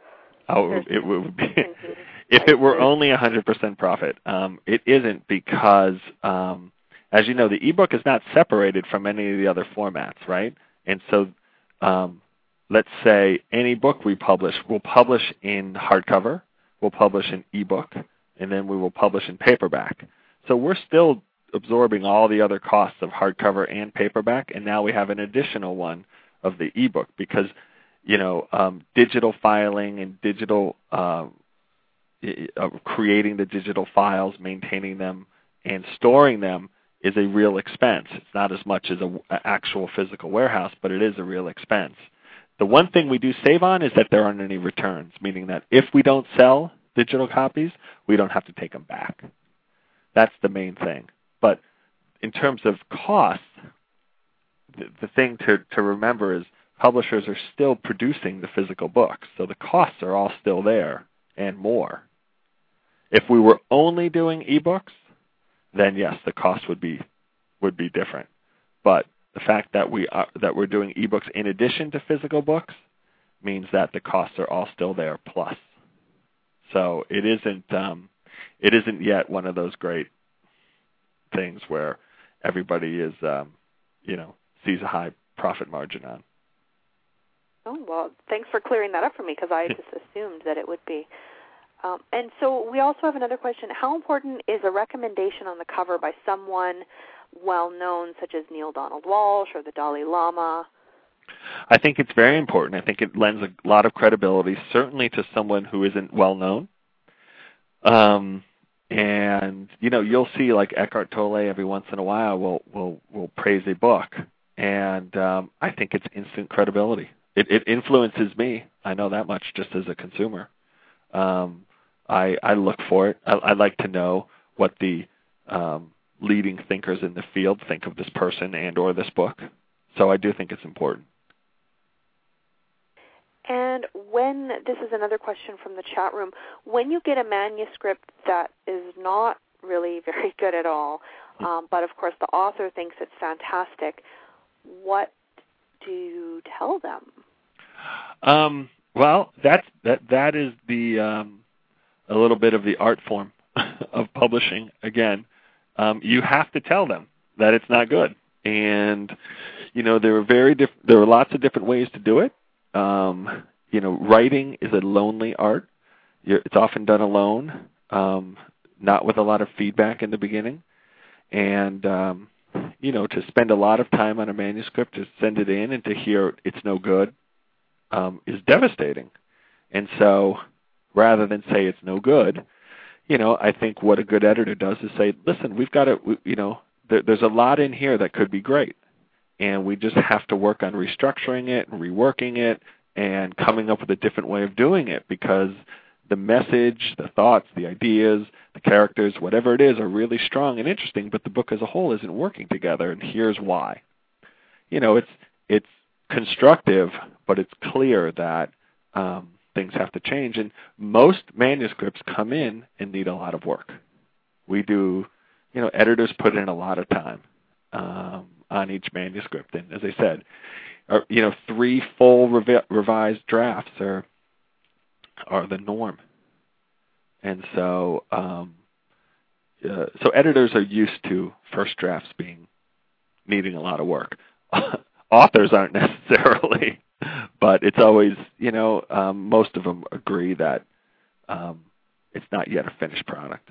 Oh, There's it would be if it were only one hundred percent profit. Um, it isn't because, um, as you know, the ebook is not separated from any of the other formats, right? And so, um, let's say any book we publish, we'll publish in hardcover, we'll publish in ebook, and then we will publish in paperback. So we're still absorbing all the other costs of hardcover and paperback, and now we have an additional one of the ebook because, you know, um, digital filing and digital uh, uh, creating the digital files, maintaining them, and storing them is a real expense. It's not as much as an actual physical warehouse, but it is a real expense. The one thing we do save on is that there aren't any returns, meaning that if we don't sell digital copies, we don't have to take them back. That's the main thing. But in terms of costs, the, the thing to, to remember is publishers are still producing the physical books, so the costs are all still there and more. If we were only doing ebooks, then yes, the cost would be would be different. But the fact that we are, that we're doing ebooks in addition to physical books means that the costs are all still there plus. So it isn't um, it isn't yet one of those great things where everybody is um, you know sees a high profit margin on. Oh, well, thanks for clearing that up for me because I just assumed that it would be. Um, and so we also have another question. How important is a recommendation on the cover by someone well-known such as Neale Donald Walsch or the Dalai Lama? I think it's very important. I think it lends a lot of credibility, certainly to someone who isn't well-known. Um, and, you know, you'll see like Eckhart Tolle every once in a while will will, will praise a book. And um, I think it's instant credibility. It, it influences me. I know that much just as a consumer. Um, I, I look for it. I, I like to know what the um, leading thinkers in the field think of this person and or this book. So I do think it's important. And when, this is another question from the chat room, when you get a manuscript that is not really very good at all, um, but of course the author thinks it's fantastic, what do you tell them? Um, well, that's, that that is the um, a little bit of the art form of publishing. Again, um, you have to tell them that it's not good, and you know there are very diff- there are lots of different ways to do it. Um, you know, writing is a lonely art. You're, it's often done alone, um, not with a lot of feedback in the beginning, and um, you know, to spend a lot of time on a manuscript, to send it in and to hear it's no good, um, is devastating. And so rather than say it's no good, you know, I think what a good editor does is say, listen, we've got to, we, you know, there, there's a lot in here that could be great. And we just have to work on restructuring it and reworking it and coming up with a different way of doing it because the message, the thoughts, the ideas, the characters, whatever it is, are really strong and interesting, but the book as a whole isn't working together, and here's why. You know, it's it's constructive, but it's clear that um, things have to change, and most manuscripts come in and need a lot of work. We do, you know, editors put in a lot of time um, on each manuscript, and as I said, are, you know, three full revi- revised drafts are are the norm. And so um, uh, so editors are used to first drafts being needing a lot of work. Authors aren't necessarily, but it's always, you know, um, most of them agree that um, it's not yet a finished product.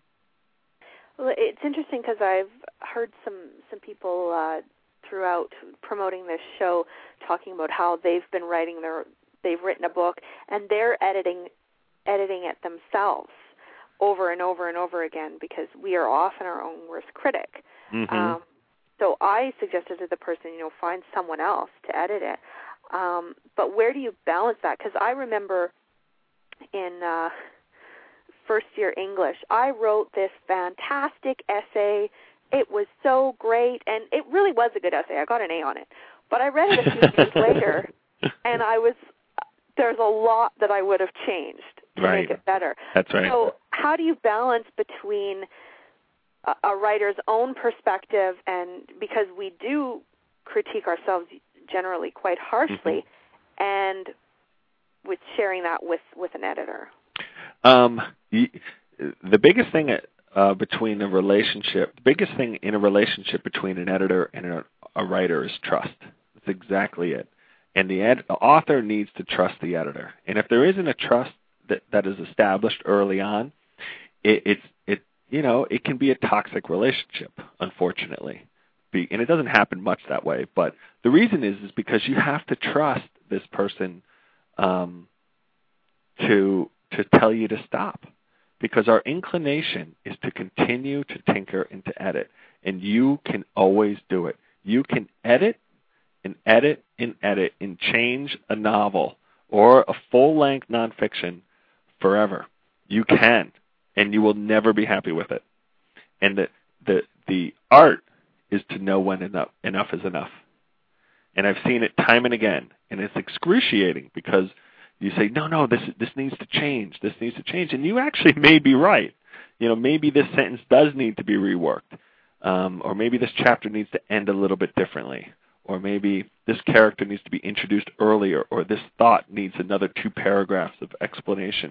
Well, it's interesting because I've heard some, some people uh, throughout promoting this show talking about how they've been writing their they've written a book and they're editing editing it themselves over and over and over again because we are often our own worst critic. Mm-hmm. Um, so I suggested to the person, you know, find someone else to edit it. Um, but where do you balance that? Because I remember in uh, first year English, I wrote this fantastic essay. It was so great, and it really was a good essay. I got an A on it. But I read it a few years later, and I was there's a lot that I would have changed to right. make it better. That's right. So how do you balance between a, a writer's own perspective, and because we do critique ourselves generally quite harshly, mm-hmm. and with sharing that with, with an editor? Um, the biggest thing uh, between a relationship, the biggest thing in a relationship between an editor and a, a writer is trust. That's exactly it. And the, ed, the author needs to trust the editor. And if there isn't a trust that, that is established early on, it, it's it you know it can be a toxic relationship, unfortunately. Be, and it doesn't happen much that way. But the reason is is because you have to trust this person um, to to tell you to stop. Because our inclination is to continue to tinker and to edit. And you can always do it. You can edit and edit and edit and change a novel or a full-length nonfiction forever. You can, and you will never be happy with it. And the the, the art is to know when enough, enough is enough. And I've seen it time and again, and it's excruciating because you say, no, no, this this needs to change. This needs to change. And you actually may be right. You know, maybe this sentence does need to be reworked. Um, or maybe this chapter needs to end a little bit differently. Or maybe this character needs to be introduced earlier. Or this thought needs another two paragraphs of explanation.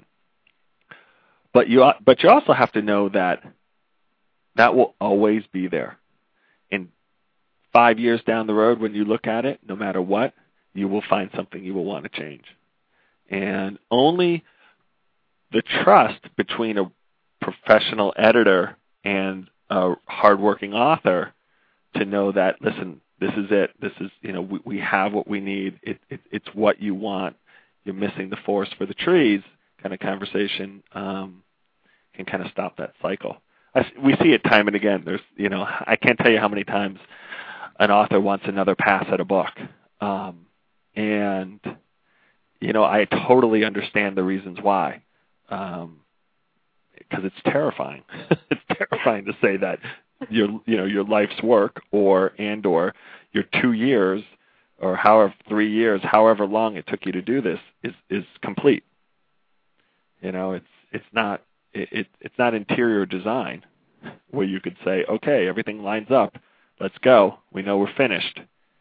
But you but you also have to know that that will always be there. And five years down the road when you look at it, no matter what, you will find something you will want to change. And only the trust between a professional editor and a hardworking author to know that, listen, this is it. This is, you know, we, we have what we need. It, it, it's what you want. You're missing the forest for the trees kind of conversation um, can kind of stop that cycle. I, we see it time and again. There's, you know, I can't tell you how many times an author wants another pass at a book. Um, and... You know, I totally understand the reasons why, um, because it's terrifying. It's terrifying to say that your, you know, your life's work, or and or your two years, or however three years, however long it took you to do this, is is complete. You know, it's it's not it, it it's not interior design where you could say, okay, everything lines up, let's go, we know we're finished.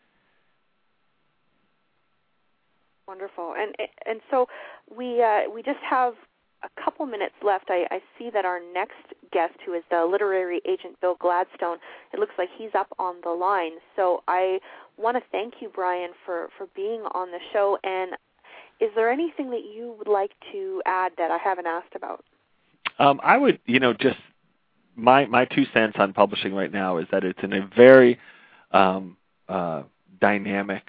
Wonderful, and and so we uh, we just have a couple minutes left. I, I see that our next guest, who is the literary agent Bill Gladstone, it looks like he's up on the line. So I want to thank you, Brian, for, for being on the show. And is there anything that you would like to add that I haven't asked about? Um, I would, you know, just my my two cents on publishing right now is that it's in a very um, uh, dynamic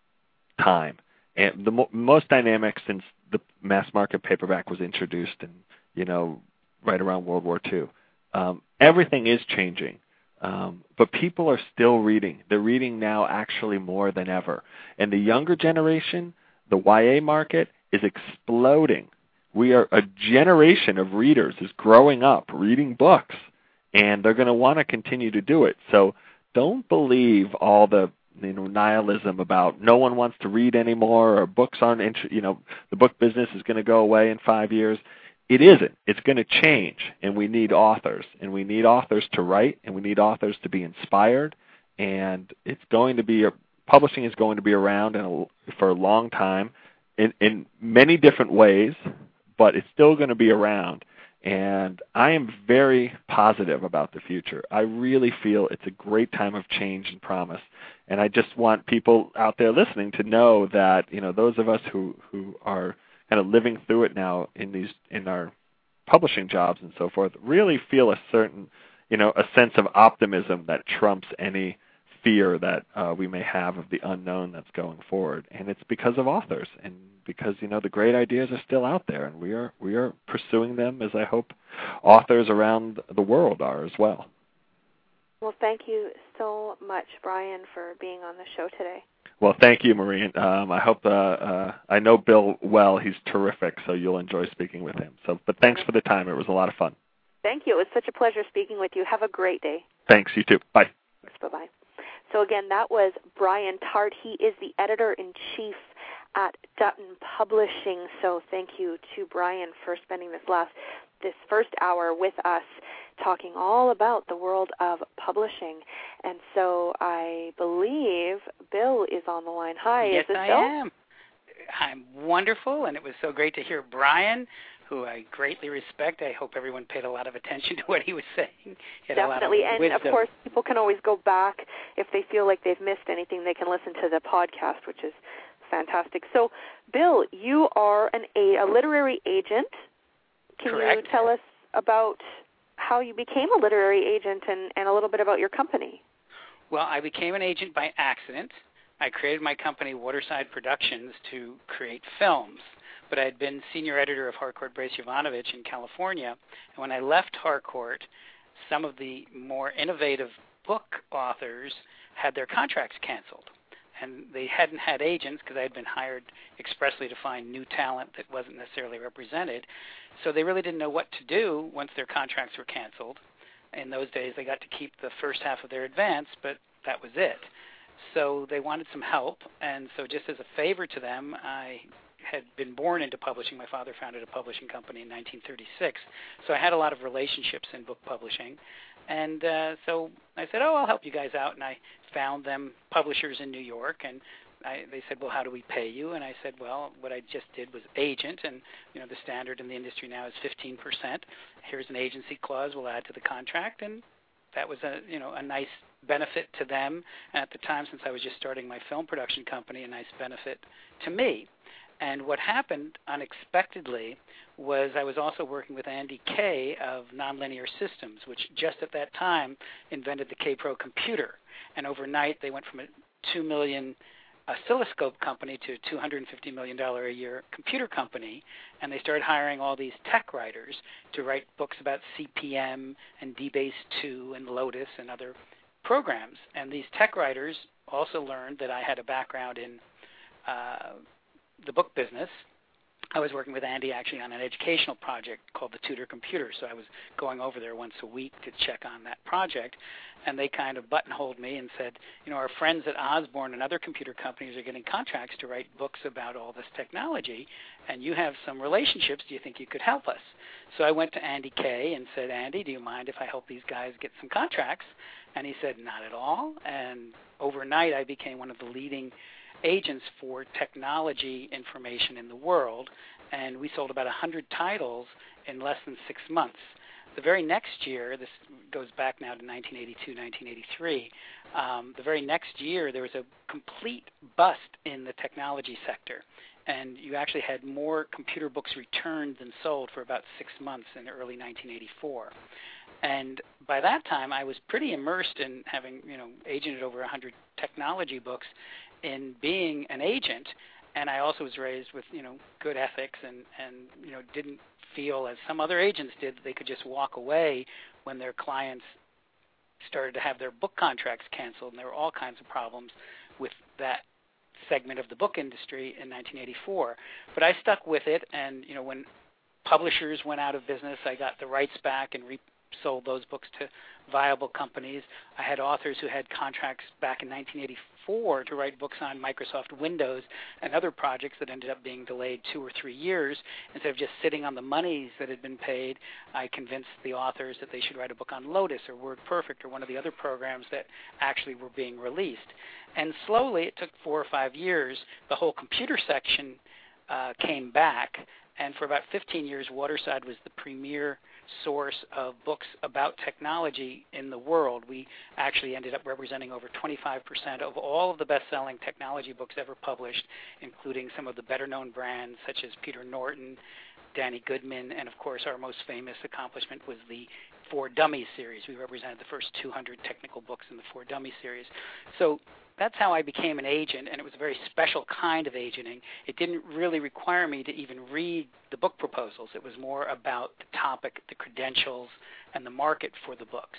time. And the mo- most dynamic since the mass market paperback was introduced, and you know, right around World War Two. Um, everything is changing, um, but people are still reading. They're reading now actually more than ever. And the younger generation, the Y A market, is exploding. We are a generation of readers is growing up reading books, and they're going to want to continue to do it. So don't believe all the you know, nihilism about no one wants to read anymore, or books aren't, int- you know, the book business is going to go away in five years. It isn't. It's going to change, and we need authors, and we need authors to write, and we need authors to be inspired, and it's going to be, a, publishing is going to be around in a, for a long time in, in many different ways, but it's still going to be around. And I am very positive about the future. I really feel it's a great time of change and promise. And I just want people out there listening to know that, you know, those of us who, who are kind of living through it now in these in our publishing jobs and so forth really feel a certain, you know, a sense of optimism that trumps any fear that uh, we may have of the unknown that's going forward. And it's because of authors, and because, you know, the great ideas are still out there, and we are we are pursuing them, as I hope authors around the world are as well. Well, thank you so much, Brian, for being on the show today. Well, thank you, Marie. Um, I hope uh, uh, I know Bill well. He's terrific, so you'll enjoy speaking with him. So, but thanks for the time. It was a lot of fun. Thank you. It was such a pleasure speaking with you. Have a great day. Thanks. You too. Bye. Thanks. Bye-bye. So again, that was Brian Tart. He is the editor-in-chief at Dutton Publishing. So thank you to Brian for spending this last, this first hour with us, talking all about the world of publishing. And so I believe Bill is on the line. Hi, yes, is this I Bill? am. I'm wonderful, and it was so great to hear Brian, who I greatly respect. I hope everyone paid a lot of attention to what he was saying. He had Definitely, a lot of and wisdom. of course, people can always go back if they feel like they've missed anything. They can listen to the podcast, which is fantastic. So, Bill, you are an a, a literary agent. Can Correct. you tell us about how you became a literary agent and, and a little bit about your company? Well, I became an agent by accident. I created my company, Waterside Productions, to create films. But I had been senior editor of Harcourt Brace Jovanovich in California. And when I left Harcourt, some of the more innovative book authors had their contracts canceled. And they hadn't had agents because I had been hired expressly to find new talent that wasn't necessarily represented. So they really didn't know what to do once their contracts were canceled. In those days, they got to keep the first half of their advance, but that was it. So they wanted some help, and so just as a favor to them, I had been born into publishing. My father founded a publishing company in nineteen thirty-six, so I had a lot of relationships in book publishing. And uh, so I said, oh, I'll help you guys out, and I found them publishers in New York, and I, they said, well, how do we pay you? And I said, well, what I just did was agent, and you know the standard in the industry now is fifteen percent. Here's an agency clause we'll add to the contract, and that was a you know a nice benefit to them, and at the time, since I was just starting my film production company, a nice benefit to me. And what happened unexpectedly was I was also working with Andy Kay of Nonlinear Systems, which just at that time invented the K-Pro computer. And overnight, they went from a two million oscilloscope company to a two hundred fifty million dollars a year computer company, and they started hiring all these tech writers to write books about C P M and D Base two and Lotus and other programs. And these tech writers also learned that I had a background in uh, the book business. I was working with Andy actually on an educational project called the Tutor Computer, so I was going over there once a week to check on that project, and they kind of buttonholed me and said, you know, our friends at Osborne and other computer companies are getting contracts to write books about all this technology, and you have some relationships. Do you think you could help us? So I went to Andy Kay and said, Andy, do you mind if I help these guys get some contracts? And he said, not at all. And overnight I became one of the leading agents for technology information in the world, and we sold about one hundred titles in less than six months. The very next year, this goes back now to nineteen eighty-two, nineteen eighty-three, um, the very next year there was a complete bust in the technology sector, and you actually had more computer books returned than sold for about six months in early nineteen eighty-four. And by that time, I was pretty immersed in having, you know, agented over one hundred technology books, in being an agent, and I also was raised with, you know, good ethics and, and, you know, didn't feel, as some other agents did, that they could just walk away when their clients started to have their book contracts canceled, and there were all kinds of problems with that segment of the book industry in nineteen eighty-four. But I stuck with it, and, you know, when publishers went out of business, I got the rights back and re- sold those books to viable companies. I had authors who had contracts back in nineteen eighty-four to write books on Microsoft Windows and other projects that ended up being delayed two or three years. Instead of just sitting on the monies that had been paid, I convinced the authors that they should write a book on Lotus or WordPerfect or one of the other programs that actually were being released. And slowly, it took four or five years, the whole computer section uh, came back, and for about fifteen years, Waterside was the premier source of books about technology in the world. We actually ended up representing over twenty-five percent of all of the best-selling technology books ever published, including some of the better-known brands such as Peter Norton, Danny Goodman, and of course our most famous accomplishment was the For Dummies series. We represented the first two hundred technical books in the For Dummies series. So that's how I became an agent, and it was a very special kind of agenting. It didn't really require me to even read the book proposals. It was more about the topic, the credentials, and the market for the books.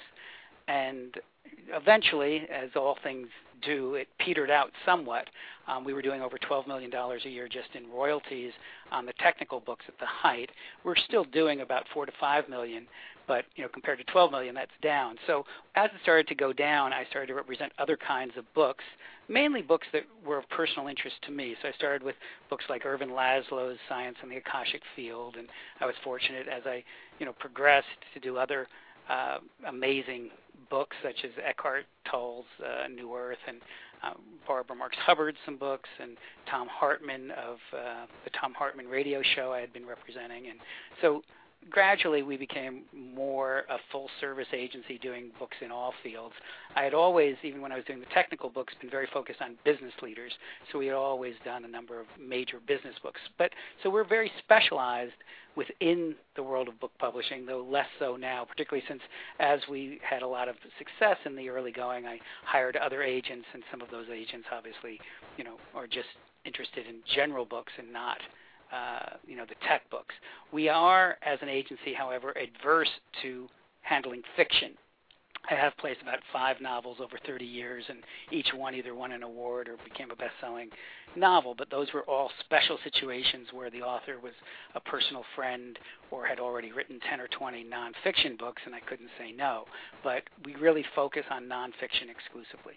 And eventually, as all things do, it petered out somewhat. Um, we were doing over twelve million dollars a year just in royalties on the technical books at the height. We're still doing about four to five million, but you know, compared to twelve million, that's down. So as it started to go down, I started to represent other kinds of books, mainly books that were of personal interest to me. So I started with books like Irvin Laszlo's Science and the Akashic Field, and I was fortunate as I, you know, progressed to do other uh, amazing books such as Eckhart Tolle's uh, New Earth, and uh, Barbara Marx Hubbard's some books, and Tom Hartman of uh, the Tom Hartman radio show I had been representing. And so gradually we became more a full-service agency doing books in all fields. I had always, even when I was doing the technical books, been very focused on business leaders, so we had always done a number of major business books. But so we're very specialized within the world of book publishing, though less so now, particularly since as we had a lot of success in the early going, I hired other agents, and some of those agents obviously, you know, are just interested in general books and not Uh, you know, the tech books. We are, as an agency, however, adverse to handling fiction. I have placed about five novels over thirty years, and each one either won an award or became a best-selling novel, but those were all special situations where the author was a personal friend or had already written ten or twenty nonfiction books, and I couldn't say no. But we really focus on nonfiction exclusively.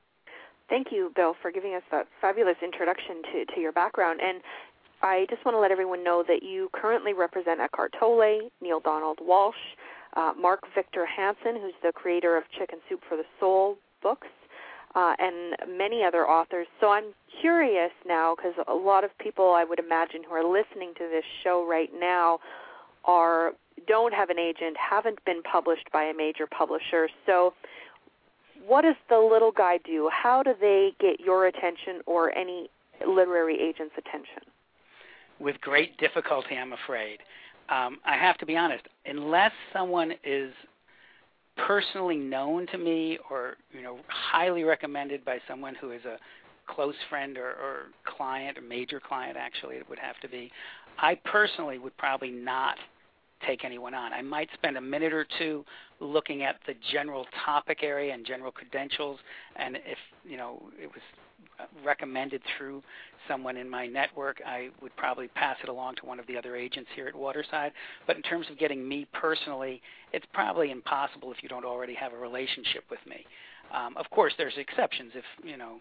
Thank you, Bill, for giving us that fabulous introduction to, to your background. And I just want to let everyone know that you currently represent Eckhart Tolle, Neale Donald Walsch, uh, Mark Victor Hansen, who's the creator of Chicken Soup for the Soul books, uh, and many other authors. So I'm curious now, because a lot of people, I would imagine, who are listening to this show right now are don't have an agent, haven't been published by a major publisher. So what does the little guy do? How do they get your attention or any literary agent's attention? With great difficulty, I'm afraid. Um, I have to be honest, unless someone is personally known to me or, you know, highly recommended by someone who is a close friend or, or client, a major client actually it would have to be, I personally would probably not take anyone on. I might spend a minute or two looking at the general topic area and general credentials, and if, you know, it was recommended through someone in my network, I would probably pass it along to one of the other agents here at Waterside. But in terms of getting me personally, it's probably impossible if you don't already have a relationship with me. Um, of course, there's exceptions. If, you know,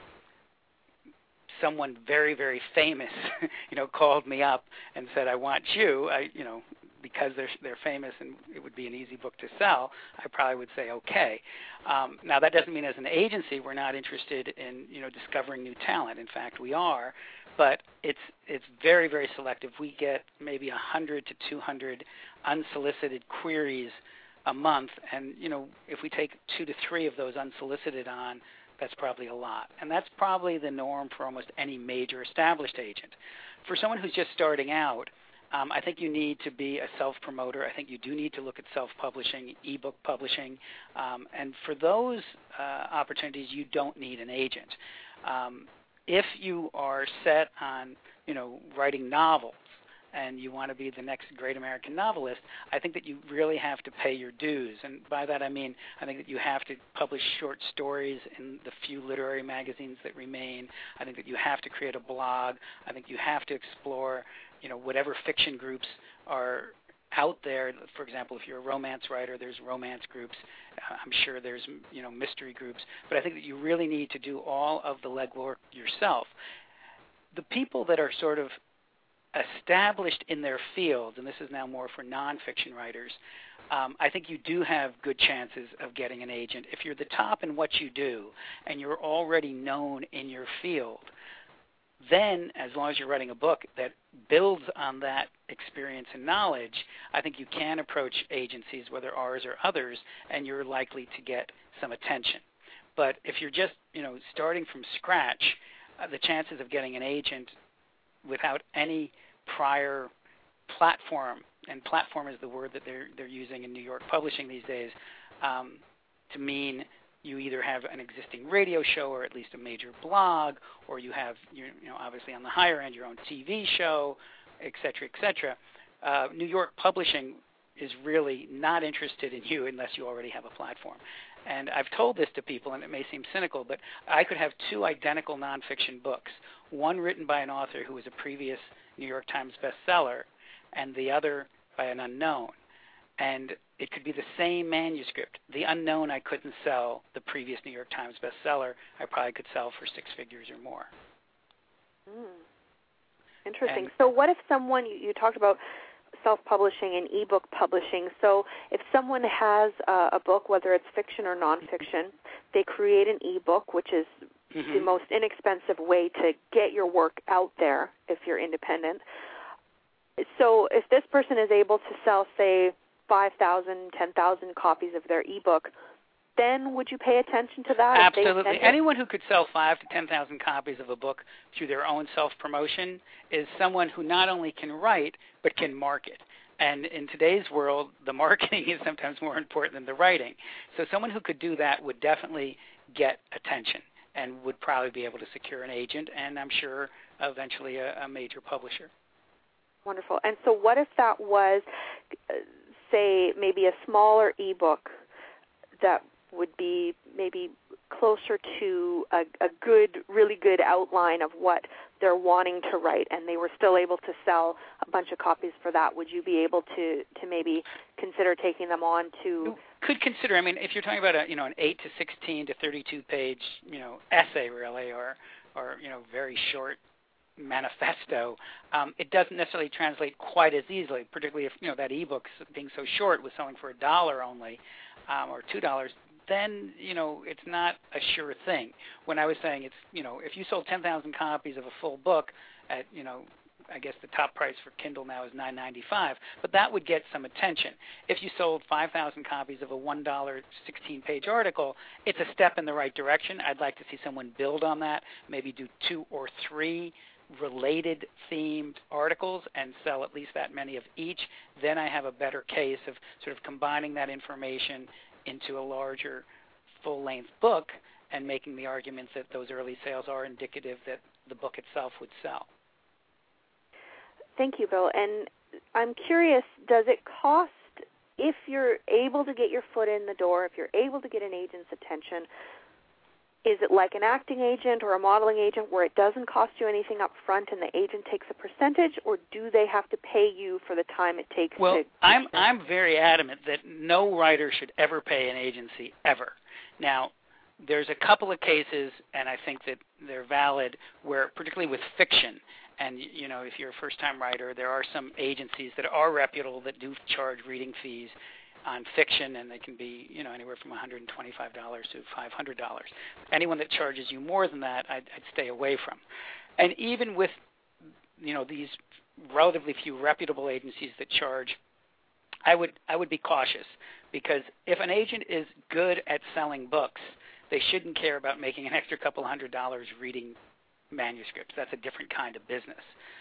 someone very, very famous, you know, called me up and said, I want you, I, you know, because they're they're famous and it would be an easy book to sell, I probably would say okay. Um, now that doesn't mean as an agency we're not interested in, you know, discovering new talent. In fact, we are, but it's it's very, very selective. We get maybe one hundred to two hundred unsolicited queries a month, and, you know, if we take two to three of those unsolicited on, that's probably a lot. And that's probably the norm for almost any major established agent. For someone who's just starting out, Um, I think you need to be a self-promoter. I think you do need to look at self-publishing, e-book publishing. Um, and for those uh, opportunities, you don't need an agent. Um, if you are set on, you know, writing novels and you want to be the next great American novelist, I think that you really have to pay your dues. And by that I mean I think that you have to publish short stories in the few literary magazines that remain. I think that you have to create a blog. I think you have to explore, you know, whatever fiction groups are out there. For example, if you're a romance writer, there's romance groups. Uh, I'm sure there's, you know, mystery groups. But I think that you really need to do all of the legwork yourself. The people that are sort of established in their fields, and this is now more for nonfiction writers, um, I think you do have good chances of getting an agent. If you're the top in what you do and you're already known in your field, then as long as you're writing a book that builds on that experience and knowledge, I think you can approach agencies, whether ours or others, and you're likely to get some attention. But if you're just, you know, starting from scratch, uh, the chances of getting an agent without any prior platform, and platform is the word that they're they're using in New York publishing these days, um, to mean you either have an existing radio show or at least a major blog, or you have, you know, obviously on the higher end, your own T V show, et cetera, et cetera. Uh, New York publishing is really not interested in you unless you already have a platform. And I've told this to people, and it may seem cynical, but I could have two identical nonfiction books, one written by an author who was a previous New York Times bestseller, and the other by an unknown. And it could be the same manuscript. The unknown I couldn't sell. The previous New York Times bestseller I probably could sell for six figures or more. Mm. Interesting. And, so what if someone, you, you talked about self-publishing and ebook publishing. So if someone has uh, a book, whether it's fiction or nonfiction, they create an ebook, which is mm-hmm. the most inexpensive way to get your work out there if you're independent. So if this person is able to sell, say, five thousand, ten thousand copies of their ebook, then would you pay attention to that? Absolutely. Anyone who could sell five to ten thousand copies of a book through their own self-promotion is someone who not only can write but can market. And in today's world, the marketing is sometimes more important than the writing. So someone who could do that would definitely get attention and would probably be able to secure an agent and I'm sure eventually a, a major publisher. Wonderful. And so what if that was, uh, say, maybe a smaller ebook that would be maybe closer to a, a good, really good outline of what they're wanting to write, and they were still able to sell a bunch of copies for that? Would you be able to, to maybe consider taking them on to? Could consider. I mean, if you're talking about a you know an eight to sixteen to thirty-two page you know essay really, or or you know very short manifesto, um, it doesn't necessarily translate quite as easily, particularly if you know that ebook being so short was selling for a dollar only um, or two dollars. Then you know it's not a sure thing. When I was saying it's you know if you sold ten thousand copies of a full book at you know I guess the top price for Kindle now is nine ninety-five, but that would get some attention. If you sold five thousand copies of a one dollar sixteen page article, it's a step in the right direction. I'd like to see someone build on that, maybe do two or three related themed articles and sell at least that many of each. Then I have a better case of sort of combining that information into a larger full-length book and making the arguments that those early sales are indicative that the book itself would sell. Thank you, Bill. And I'm curious, does it cost, if you're able to get your foot in the door, if you're able to get an agent's attention, is it like an acting agent or a modeling agent where it doesn't cost you anything up front and the agent takes a percentage, or do they have to pay you for the time it takes well, to... Well, I'm, I'm very adamant that no writer should ever pay an agency, ever. Now, there's a couple of cases, and I think that they're valid, where particularly with fiction, and you know, if you're a first-time writer, there are some agencies that are reputable that do charge reading fees on fiction, and they can be, you know, anywhere from one hundred twenty-five dollars to five hundred dollars. Anyone that charges you more than that, I'd, I'd stay away from. And even with, you know, these relatively few reputable agencies that charge, I would I would be cautious, because if an agent is good at selling books, they shouldn't care about making an extra couple hundred dollars reading manuscripts. That's a different kind of business.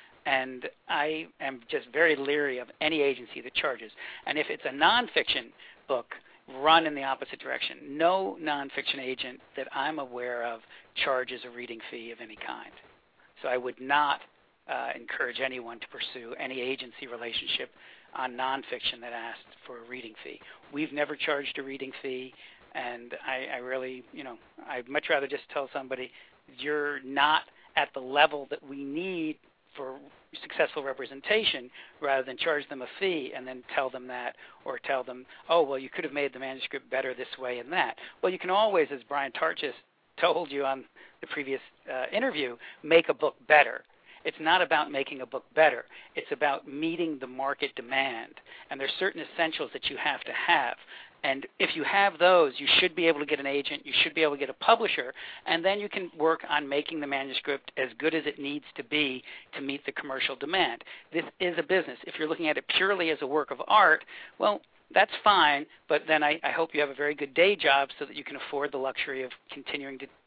And I am just very leery of any agency that charges. And if it's a nonfiction book, run in the opposite direction. No nonfiction agent that I'm aware of charges a reading fee of any kind. So I would not uh, encourage anyone to pursue any agency relationship on nonfiction that asked for a reading fee. We've never charged a reading fee, and I, I really, you know, I'd much rather just tell somebody you're not at the level that we need for successful representation, rather than charge them a fee and then tell them that, or tell them, oh, well, you could have made the manuscript better this way and that. Well, you can always, as Brian Tarchis told you on the previous uh, interview, make a book better. It's not about making a book better. It's about meeting the market demand. And there's certain essentials that you have to have. And if you have those, you should be able to get an agent, you should be able to get a publisher, and then you can work on making the manuscript as good as it needs to be to meet the commercial demand. This is a business. If you're looking at it purely as a work of art, well, that's fine, but then I, I hope you have a very good day job so that you can afford the luxury of continuing to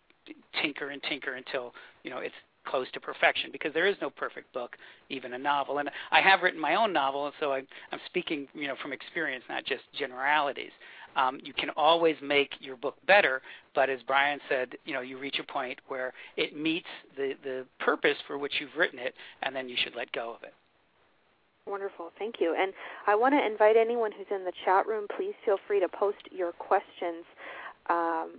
tinker and tinker until, you know, it's close to perfection, because there is no perfect book, even a novel. And I have written my own novel, and so I, I'm speaking, you know, from experience, not just generalities. Um, you can always make your book better, but as Brian said, you know, you reach a point where it meets the, the purpose for which you've written it, and then you should let go of it. Wonderful. Thank you. And I want to invite anyone who's in the chat room, please feel free to post your questions. Um,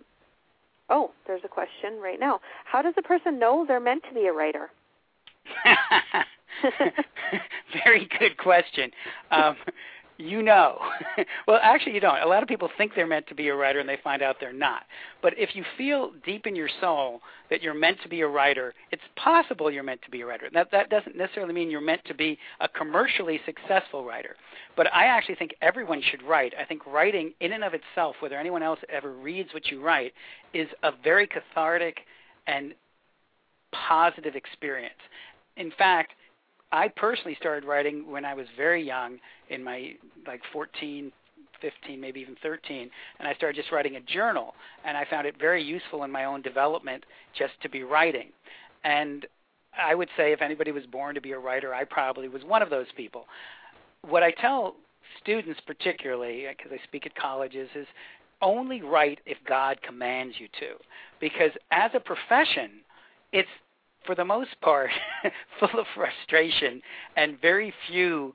Oh, there's a question right now. How does a person know they're meant to be a writer? Very good question. Um, you know. Well, actually, you don't. A lot of people think they're meant to be a writer, and they find out they're not. But if you feel deep in your soul that you're meant to be a writer, it's possible you're meant to be a writer. That, that doesn't necessarily mean you're meant to be a commercially successful writer. But I actually think everyone should write. I think writing in and of itself, whether anyone else ever reads what you write, is a very cathartic and positive experience. In fact, I personally started writing when I was very young, in my like fourteen, fifteen, maybe even thirteen, and I started just writing a journal, and I found it very useful in my own development just to be writing. And I would say if anybody was born to be a writer, I probably was one of those people. What I tell students particularly, because I speak at colleges, is only write if God commands you to, because as a profession, it's for the most part, full of frustration and very few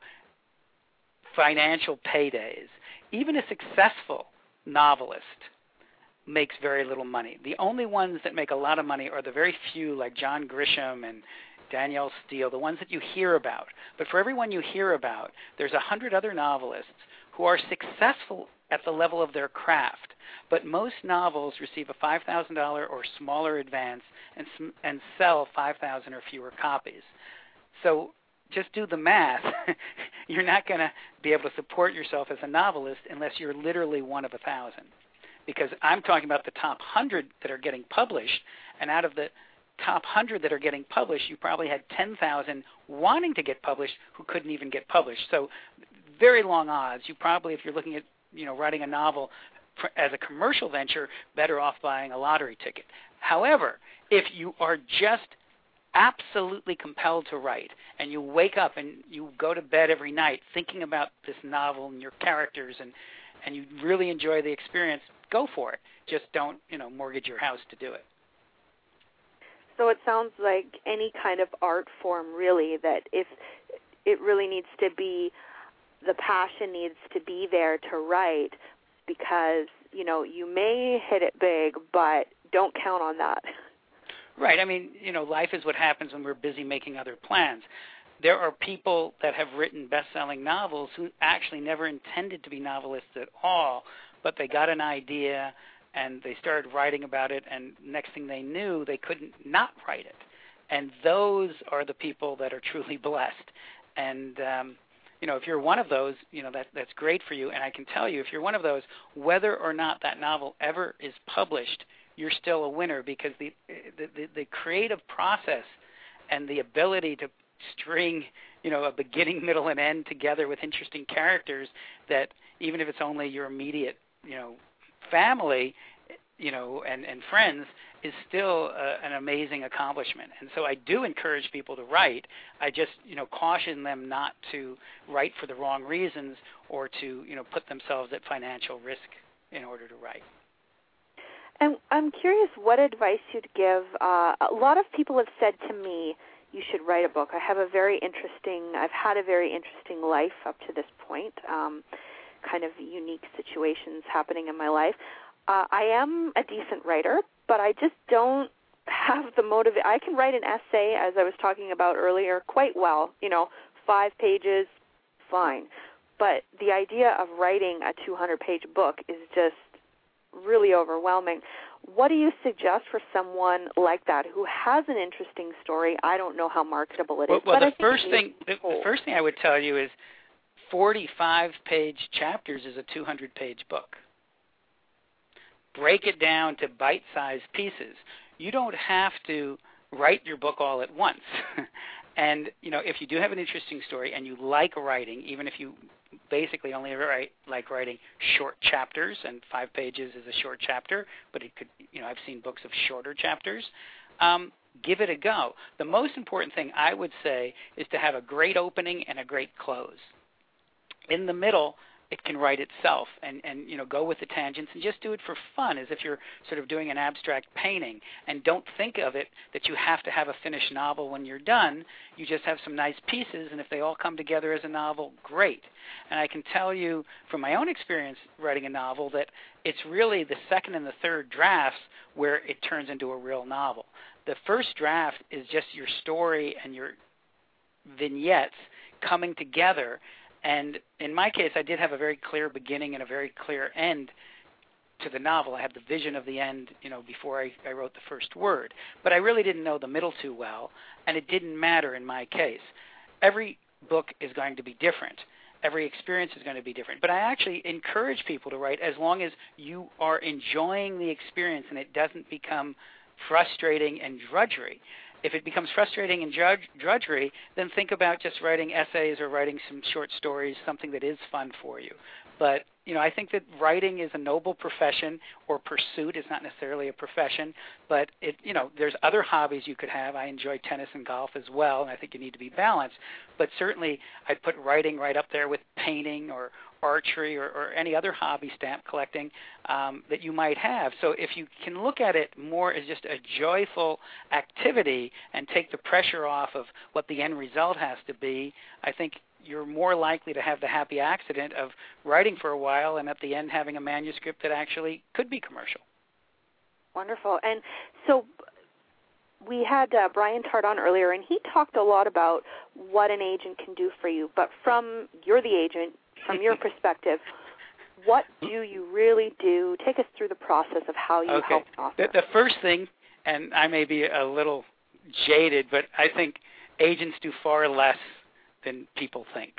financial paydays. Even a successful novelist makes very little money. The only ones that make a lot of money are the very few, like John Grisham and Danielle Steele, the ones that you hear about. But for everyone you hear about, there's a hundred other novelists who are successful at the level of their craft. But most novels receive a five thousand dollars or smaller advance and and sell five thousand or fewer copies. So just do the math. You're not going to be able to support yourself as a novelist unless you're literally one of a thousand. Because I'm talking about the top one hundred that are getting published, and out of the top one hundred that are getting published, you probably had ten thousand wanting to get published who couldn't even get published. So very long odds. You probably, if you're looking at, you know, writing a novel as a commercial venture, better off buying a lottery ticket. However, if you are just absolutely compelled to write, and you wake up and you go to bed every night thinking about this novel and your characters, and, and you really enjoy the experience, go for it. Just don't, you know, mortgage your house to do it. So it sounds like any kind of art form, really, that if it really needs to be, the passion needs to be there to write, because, you know, you may hit it big, but don't count on that. Right. I mean, you know, life is what happens when we're busy making other plans. There are people that have written best-selling novels who actually never intended to be novelists at all, but they got an idea and they started writing about it, and next thing they knew, they couldn't not write it. And those are the people that are truly blessed. And, um, you know, if you're one of those, you know, that that's great for you. And I can tell you, if you're one of those, whether or not that novel ever is published, you're still a winner, because the the, the, the creative process and the ability to string, you know, a beginning, middle, and end together with interesting characters that even if it's only your immediate, you know, family, you know, and, and friends, is still uh, an amazing accomplishment. And so I do encourage people to write. I just, you know, caution them not to write for the wrong reasons or to, you know, put themselves at financial risk in order to write. And I'm curious what advice you'd give. Uh, a lot of people have said to me, you should write a book. I have a very interesting, I've had a very interesting life up to this point, um, kind of unique situations happening in my life. Uh, I am a decent writer, but I just don't have the motivation. I can write an essay, as I was talking about earlier, quite well, you know, five pages, fine. But the idea of writing a two hundred page book is just really overwhelming. What do you suggest for someone like that who has an interesting story? I don't know how marketable it well, is. Well, but the first thing the, the first thing I would tell you is forty-five page chapters is a two hundred page book. Break it down to bite-sized pieces. You don't have to write your book all at once. And, you know, if you do have an interesting story and you like writing, even if you basically only write, like writing short chapters, and five pages is a short chapter, but it could, you know, I've seen books of shorter chapters, um, give it a go. The most important thing I would say is to have a great opening and a great close. In the middle, it can write itself, and, and you know, go with the tangents and just do it for fun, as if you're sort of doing an abstract painting. And don't think of it that you have to have a finished novel when you're done. You just have some nice pieces, and if they all come together as a novel, great. And I can tell you from my own experience writing a novel that it's really the second and the third drafts where it turns into a real novel. The first draft is just your story and your vignettes coming together. And in my case, I did have a very clear beginning and a very clear end to the novel. I had the vision of the end, you know, before I, I wrote the first word. But I really didn't know the middle too well, and it didn't matter in my case. Every book is going to be different. Every experience is going to be different. But I actually encourage people to write as long as you are enjoying the experience and it doesn't become frustrating and drudgery. If it becomes frustrating and drudgery, then think about just writing essays or writing some short stories, something that is fun for you. But, you know, I think that writing is a noble profession, or pursuit. It's not necessarily a profession, but, it, you know, there's other hobbies you could have. I enjoy tennis and golf as well, and I think you need to be balanced. But certainly I'd put writing right up there with painting or archery or, or any other hobby, stamp collecting, um, that you might have. So if you can look at it more as just a joyful activity and take the pressure off of what the end result has to be, I think you're more likely to have the happy accident of writing for a while and at the end having a manuscript that actually could be commercial. Wonderful. And so we had uh, Brian Tart on earlier, and he talked a lot about what an agent can do for you. But from, you're the agent, from your perspective, what do you really do? Take us through the process of how you okay. help authors. The, the first thing, and I may be a little jaded, but I think agents do far less than people think.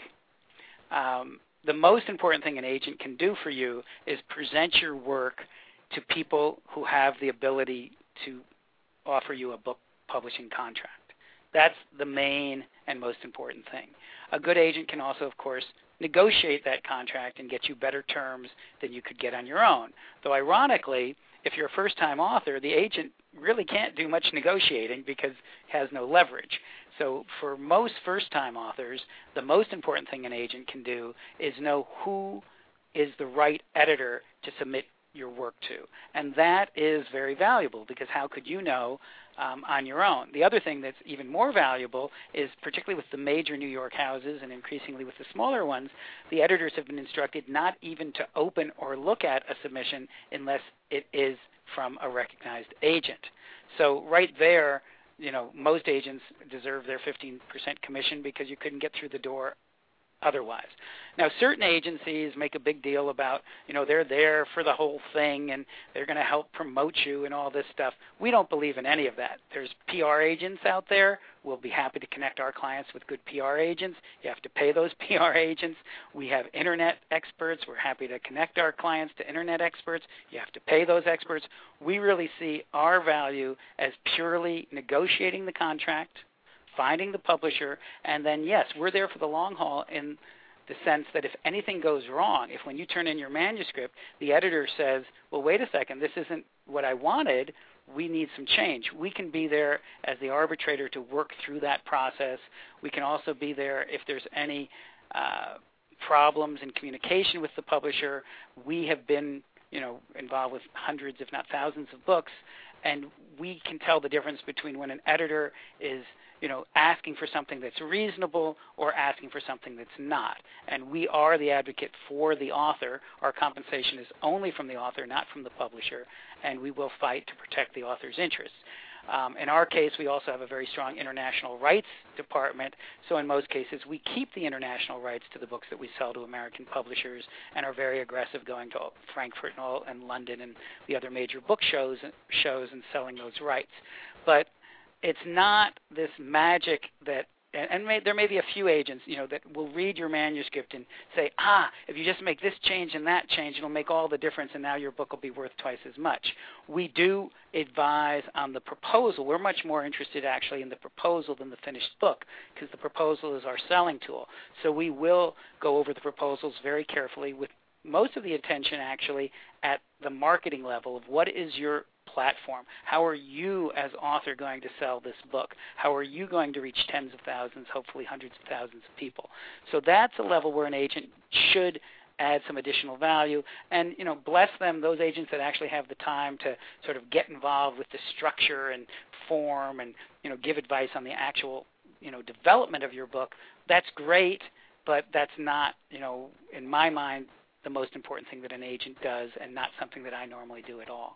Um, the most important thing an agent can do for you is present your work to people who have the ability to offer you a book publishing contract. That's the main and most important thing. A good agent can also, of course, negotiate that contract and get you better terms than you could get on your own. Though ironically, if you're a first-time author, the agent really can't do much negotiating because he has no leverage. So for most first-time authors, the most important thing an agent can do is know who is the right editor to submit your work to. And that is very valuable because how could you know um, on your own? The other thing that's even more valuable is, particularly with the major New York houses and increasingly with the smaller ones, the editors have been instructed not even to open or look at a submission unless it is from a recognized agent. So right there, you know, most agents deserve their fifteen percent commission because you couldn't get through the door otherwise. Now, certain agencies make a big deal about, you know, they're there for the whole thing and they're going to help promote you and all this stuff. We don't believe in any of that. There's P R agents out there. We'll be happy to connect our clients with good P R agents. You have to pay those P R agents. We have internet experts. We're happy to connect our clients to internet experts. You have to pay those experts. We really see our value as purely negotiating the contract, finding the publisher, and then, yes, we're there for the long haul in the sense that if anything goes wrong, if when you turn in your manuscript, the editor says, well, wait a second, this isn't what I wanted, we need some change. We can be there as the arbitrator to work through that process. We can also be there if there's any uh, problems in communication with the publisher. We have been, you know, involved with hundreds, if not thousands of books, and we can tell the difference between when an editor is, you know, asking for something that's reasonable or asking for something that's not. And we are the advocate for the author. Our compensation is only from the author, not from the publisher, and we will fight to protect the author's interests. Um, in our case, we also have a very strong international rights department, so in most cases we keep the international rights to the books that we sell to American publishers and are very aggressive going to Frankfurt and, all, and London and the other major book shows, shows and selling those rights. But it's not this magic that, and, and may, there may be a few agents, you know, that will read your manuscript and say, ah, if you just make this change and that change, it'll make all the difference, and now your book will be worth twice as much. We do advise on the proposal. We're much more interested actually in the proposal than the finished book because the proposal is our selling tool. So we will go over the proposals very carefully with most of the attention actually at the marketing level of what is your platform. How are you as author going to sell this book? How are you going to reach tens of thousands, hopefully hundreds of thousands of people? So that's a level where an agent should add some additional value. And, you know, bless them, those agents that actually have the time to sort of get involved with the structure and form and, you know, give advice on the actual, you know, development of your book. That's great, but that's not, you know, in my mind, the most important thing that an agent does and not something that I normally do at all.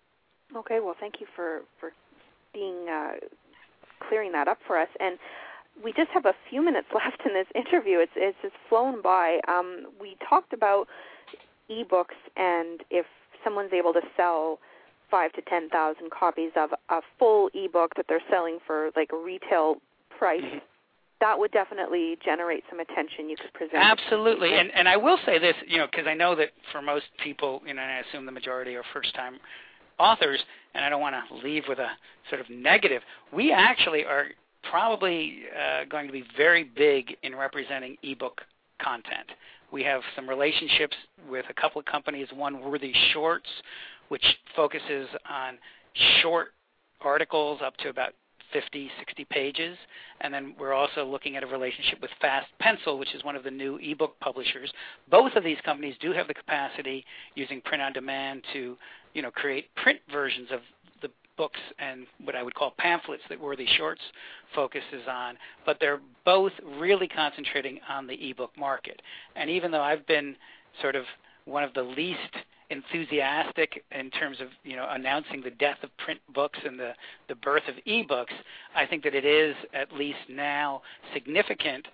Okay, well, thank you for, for being uh, clearing that up for us. And we just have a few minutes left in this interview. It's it's just flown by. Um, we talked about ebooks and if someone's able to sell five to ten thousand copies of a full ebook that they're selling for like a retail price. Mm-hmm. That would definitely generate some attention. You could present. Absolutely, and and I will say this, you know, because I know that for most people, you know, and I assume the majority are first-time authors, and I don't want to leave with a sort of negative. We actually are probably uh, going to be very big in representing ebook content. We have some relationships with a couple of companies. One, Worthy Shorts, which focuses on short articles up to about fifty, sixty pages. And then we're also looking at a relationship with Fast Pencil, which is one of the new ebook publishers. Both of these companies do have the capacity, using print on demand, to, you know, create print versions of the books and what I would call pamphlets that Worthy Shorts focuses on. But they're both really concentrating on the ebook market. And even though I've been sort of one of the least enthusiastic in terms of, you know, announcing the death of print books and the, the birth of ebooks, I think that it is at least now significant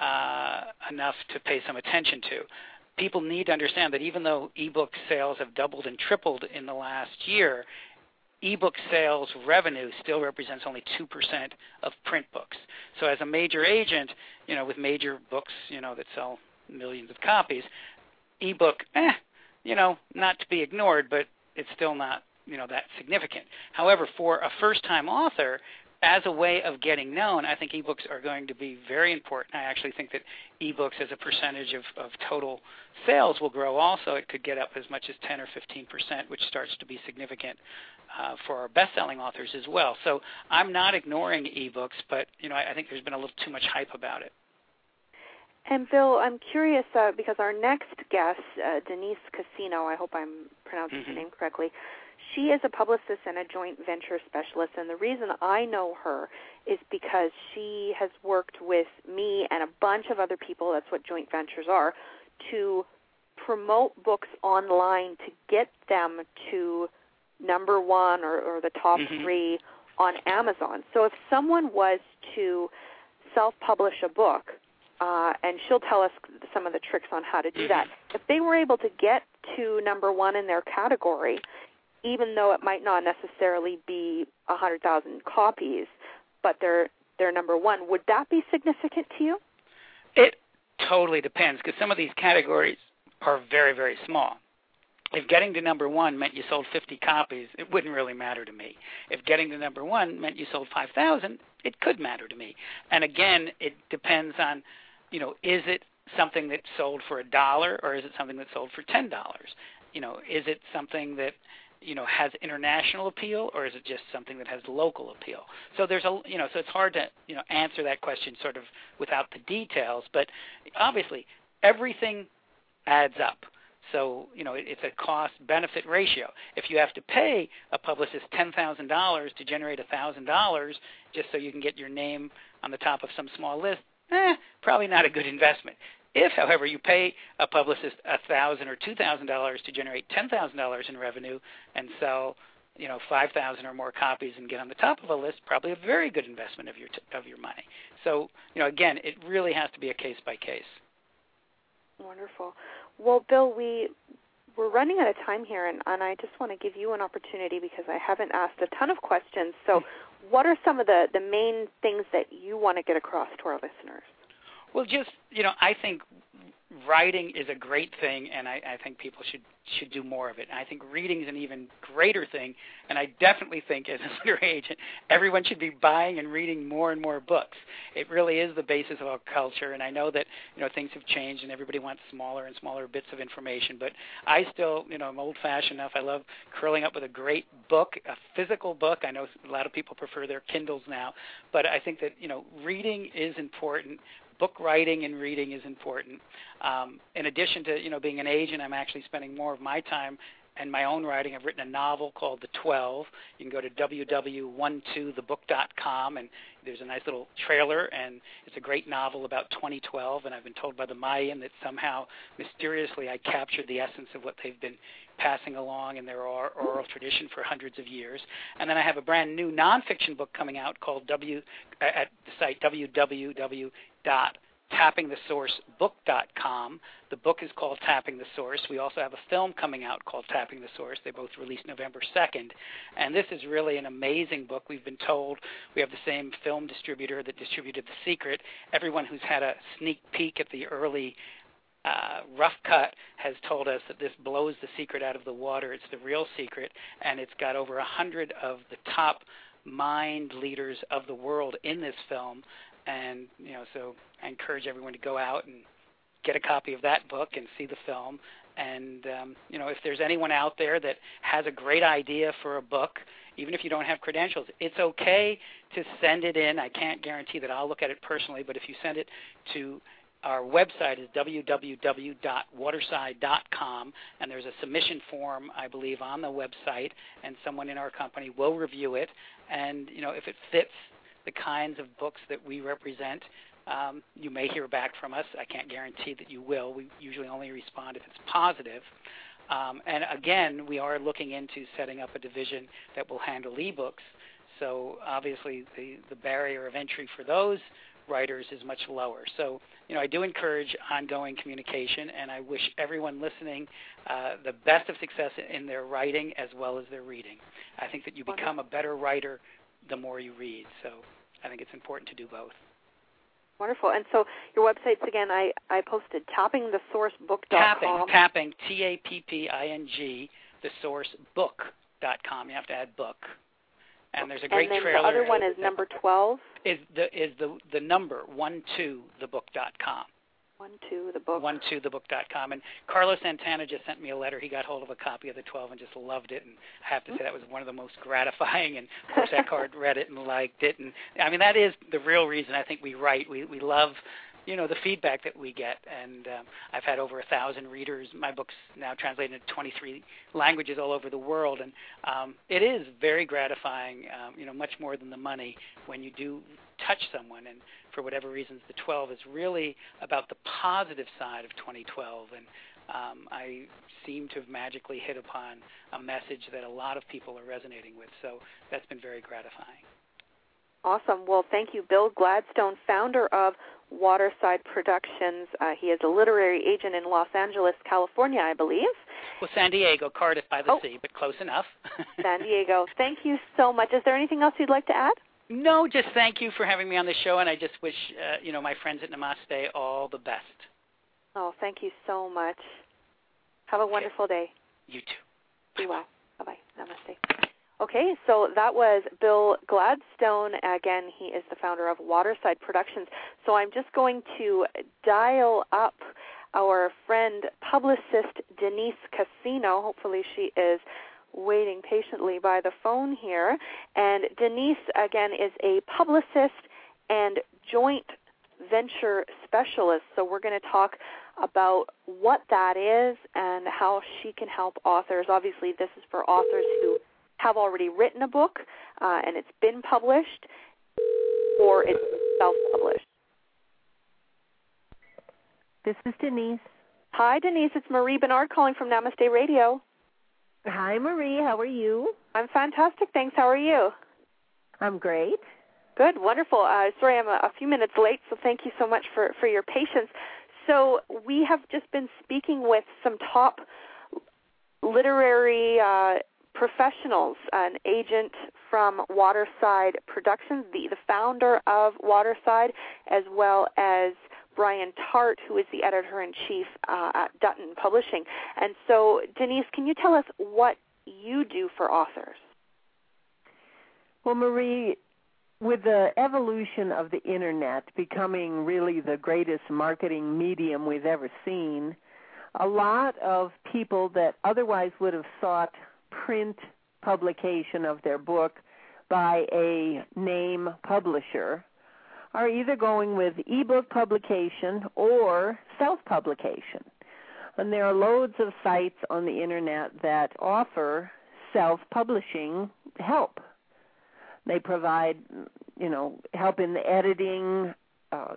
uh, enough to pay some attention to. People need to understand that even though ebook sales have doubled and tripled in the last year, ebook sales revenue still represents only two percent of print books. So as a major agent, you know, with major books, you know, that sell millions of copies, ebook, eh, you know, not to be ignored, but it's still not, you know, that significant. However, for a first-time author, as a way of getting known, I think ebooks are going to be very important. I actually think that ebooks as a percentage of, of total sales will grow also. It could get up as much as ten or fifteen percent, which starts to be significant uh, for our best-selling authors as well. So I'm not ignoring ebooks, but, you know, I, I think there's been a little too much hype about it. And, Bill, I'm curious uh, because our next guest, uh, Denise Casino, I hope I'm pronouncing mm-hmm. her name correctly, she is a publicist and a joint venture specialist, and the reason I know her is because she has worked with me and a bunch of other people, that's what joint ventures are, to promote books online to get them to number one or, or the top mm-hmm. three on Amazon. So if someone was to self-publish a book, Uh, and she'll tell us some of the tricks on how to do that. If they were able to get to number one in their category, even though it might not necessarily be one hundred thousand copies, but they're, they're number one, would that be significant to you? It totally depends, because some of these categories are very, very small. If getting to number one meant you sold fifty copies, it wouldn't really matter to me. If getting to number one meant you sold five thousand, it could matter to me. And again, it depends on, you know, is it something that sold for a dollar or is it something that sold for ten dollars? You know, is it something that, you know, has international appeal or is it just something that has local appeal? So there's a, you know, so it's hard to, you know, answer that question sort of without the details, but obviously everything adds up. So, you know, it's a cost-benefit ratio. If you have to pay a publicist ten thousand dollars to generate one thousand dollars just so you can get your name on the top of some small list, eh, probably not a good investment. If, however, you pay a publicist one thousand dollars or two thousand dollars to generate ten thousand dollars in revenue and sell, you know, five thousand or more copies and get on the top of a list, probably a very good investment of your t- of your money. So, you know, again, it really has to be a case-by-case. Wonderful. Well, Bill, we, we're running out of time here, and, and I just want to give you an opportunity because I haven't asked a ton of questions. So what are some of the, the main things that you want to get across to our listeners? Well, just, you know, I think writing is a great thing, and I, I think people should should do more of it. And I think reading is an even greater thing, and I definitely think as a literary agent, everyone should be buying and reading more and more books. It really is the basis of our culture, and I know that, you know, things have changed and everybody wants smaller and smaller bits of information, but I still, you know, I'm old-fashioned enough. I love curling up with a great book, a physical book. I know a lot of people prefer their Kindles now, but I think that, you know, reading is important. Book writing and reading is important. Um, in addition to, you know, being an agent, I'm actually spending more of my time and my own writing. I've written a novel called The Twelve. You can go to w w w dot twelve the book dot com, and there's a nice little trailer, and it's a great novel about twenty twelve, and I've been told by the Mayan that somehow, mysteriously, I captured the essence of what they've been passing along in their oral tradition for hundreds of years. And then I have a brand new nonfiction book coming out called W at the website, w w w dot tapping the source book dot com. The book is called Tapping the Source. We also have a film coming out called Tapping the Source. They both released November second. And this is really an amazing book. We've been told we have the same film distributor that distributed The Secret. Everyone who's had a sneak peek at the early uh, rough cut has told us that this blows The Secret out of the water. It's the real secret, and it's got over a hundred of the top mind leaders of the world in this film. And, you know, so I encourage everyone to go out and get a copy of that book and see the film. And, um, you know, if there's anyone out there that has a great idea for a book, even if you don't have credentials, it's okay to send it in. I can't guarantee that I'll look at it personally, but if you send it to our website is w w w dot waterside dot com, and there's a submission form, I believe, on the website, and someone in our company will review it. And, you know, if it fits the kinds of books that we represent, um, you may hear back from us. I can't guarantee that you will. We usually only respond if it's positive. Um, and, again, we are looking into setting up a division that will handle ebooks. So, obviously, the, the barrier of entry for those writers is much lower. So, you know, I do encourage ongoing communication, and I wish everyone listening uh, the best of success in their writing as well as their reading. I think that you become a better writer the more you read. So I think it's important to do both. Wonderful. And so your websites, again, I, I posted tapping the source book dot com. Tapping, tapping, T A P P I N G, the source book dot com. You have to add book. And there's a great and then trailer. The other one is number twelve. Is the is the the number one two the book dot com. One two the book. One two the book dot com. And Carlos Santana just sent me a letter. He got hold of a copy of the twelve and just loved it. And I have to say that was one of the most gratifying. And of course Eckhart read it and liked it. And I mean that is the real reason I think we write. We we love, you know, the feedback that we get. And um, I've had over a thousand readers. My book's now translated into twenty-three languages all over the world. And um, it is very gratifying, um, you know, much more than the money when you do touch someone. And for whatever reasons, the twelve is really about the positive side of twenty twelve. And um, I seem to have magically hit upon a message that a lot of people are resonating with. So that's been very gratifying. Awesome. Well, thank you, Bill Gladstone, founder of Waterside Productions. Uh, he is a literary agent in Los Angeles, California, I believe. Well, San Diego, Cardiff by the oh. sea, but close enough. San Diego. Thank you so much. Is there anything else you'd like to add? No, just thank you for having me on the show, and I just wish, uh, you know, my friends at Namaste all the best. Oh, thank you so much. Have a okay. wonderful day. You too. Be well. Bye-bye. Namaste. Okay, so that was Bill Gladstone. Again, he is the founder of Waterside Productions. So I'm just going to dial up our friend, publicist Denise Casino. Hopefully she is waiting patiently by the phone here. And Denise, again, is a publicist and joint venture specialist. So we're going to talk about what that is and how she can help authors. Obviously, this is for authors who have already written a book uh, and it's been published, or it's self-published. This is Denise. Hi, Denise. It's Marie Bernard calling from Namaste Radio. Hi, Marie. How are you? I'm fantastic, thanks. How are you? I'm great. Good, wonderful. Uh, sorry I'm a, a few minutes late, so thank you so much for, for your patience. So we have just been speaking with some top literary uh, professionals, an agent from Waterside Productions, the, the founder of Waterside, as well as Brian Tart, who is the editor-in-chief uh, at Dutton Publishing. And so, Denise, can you tell us what you do for authors? Well, Marie, with the evolution of the Internet becoming really the greatest marketing medium we've ever seen, a lot of people that otherwise would have sought print publication of their book by a name publisher are either going with ebook publication or self-publication. And there are loads of sites on the Internet that offer self-publishing help. They provide, you know, help in the editing, uh,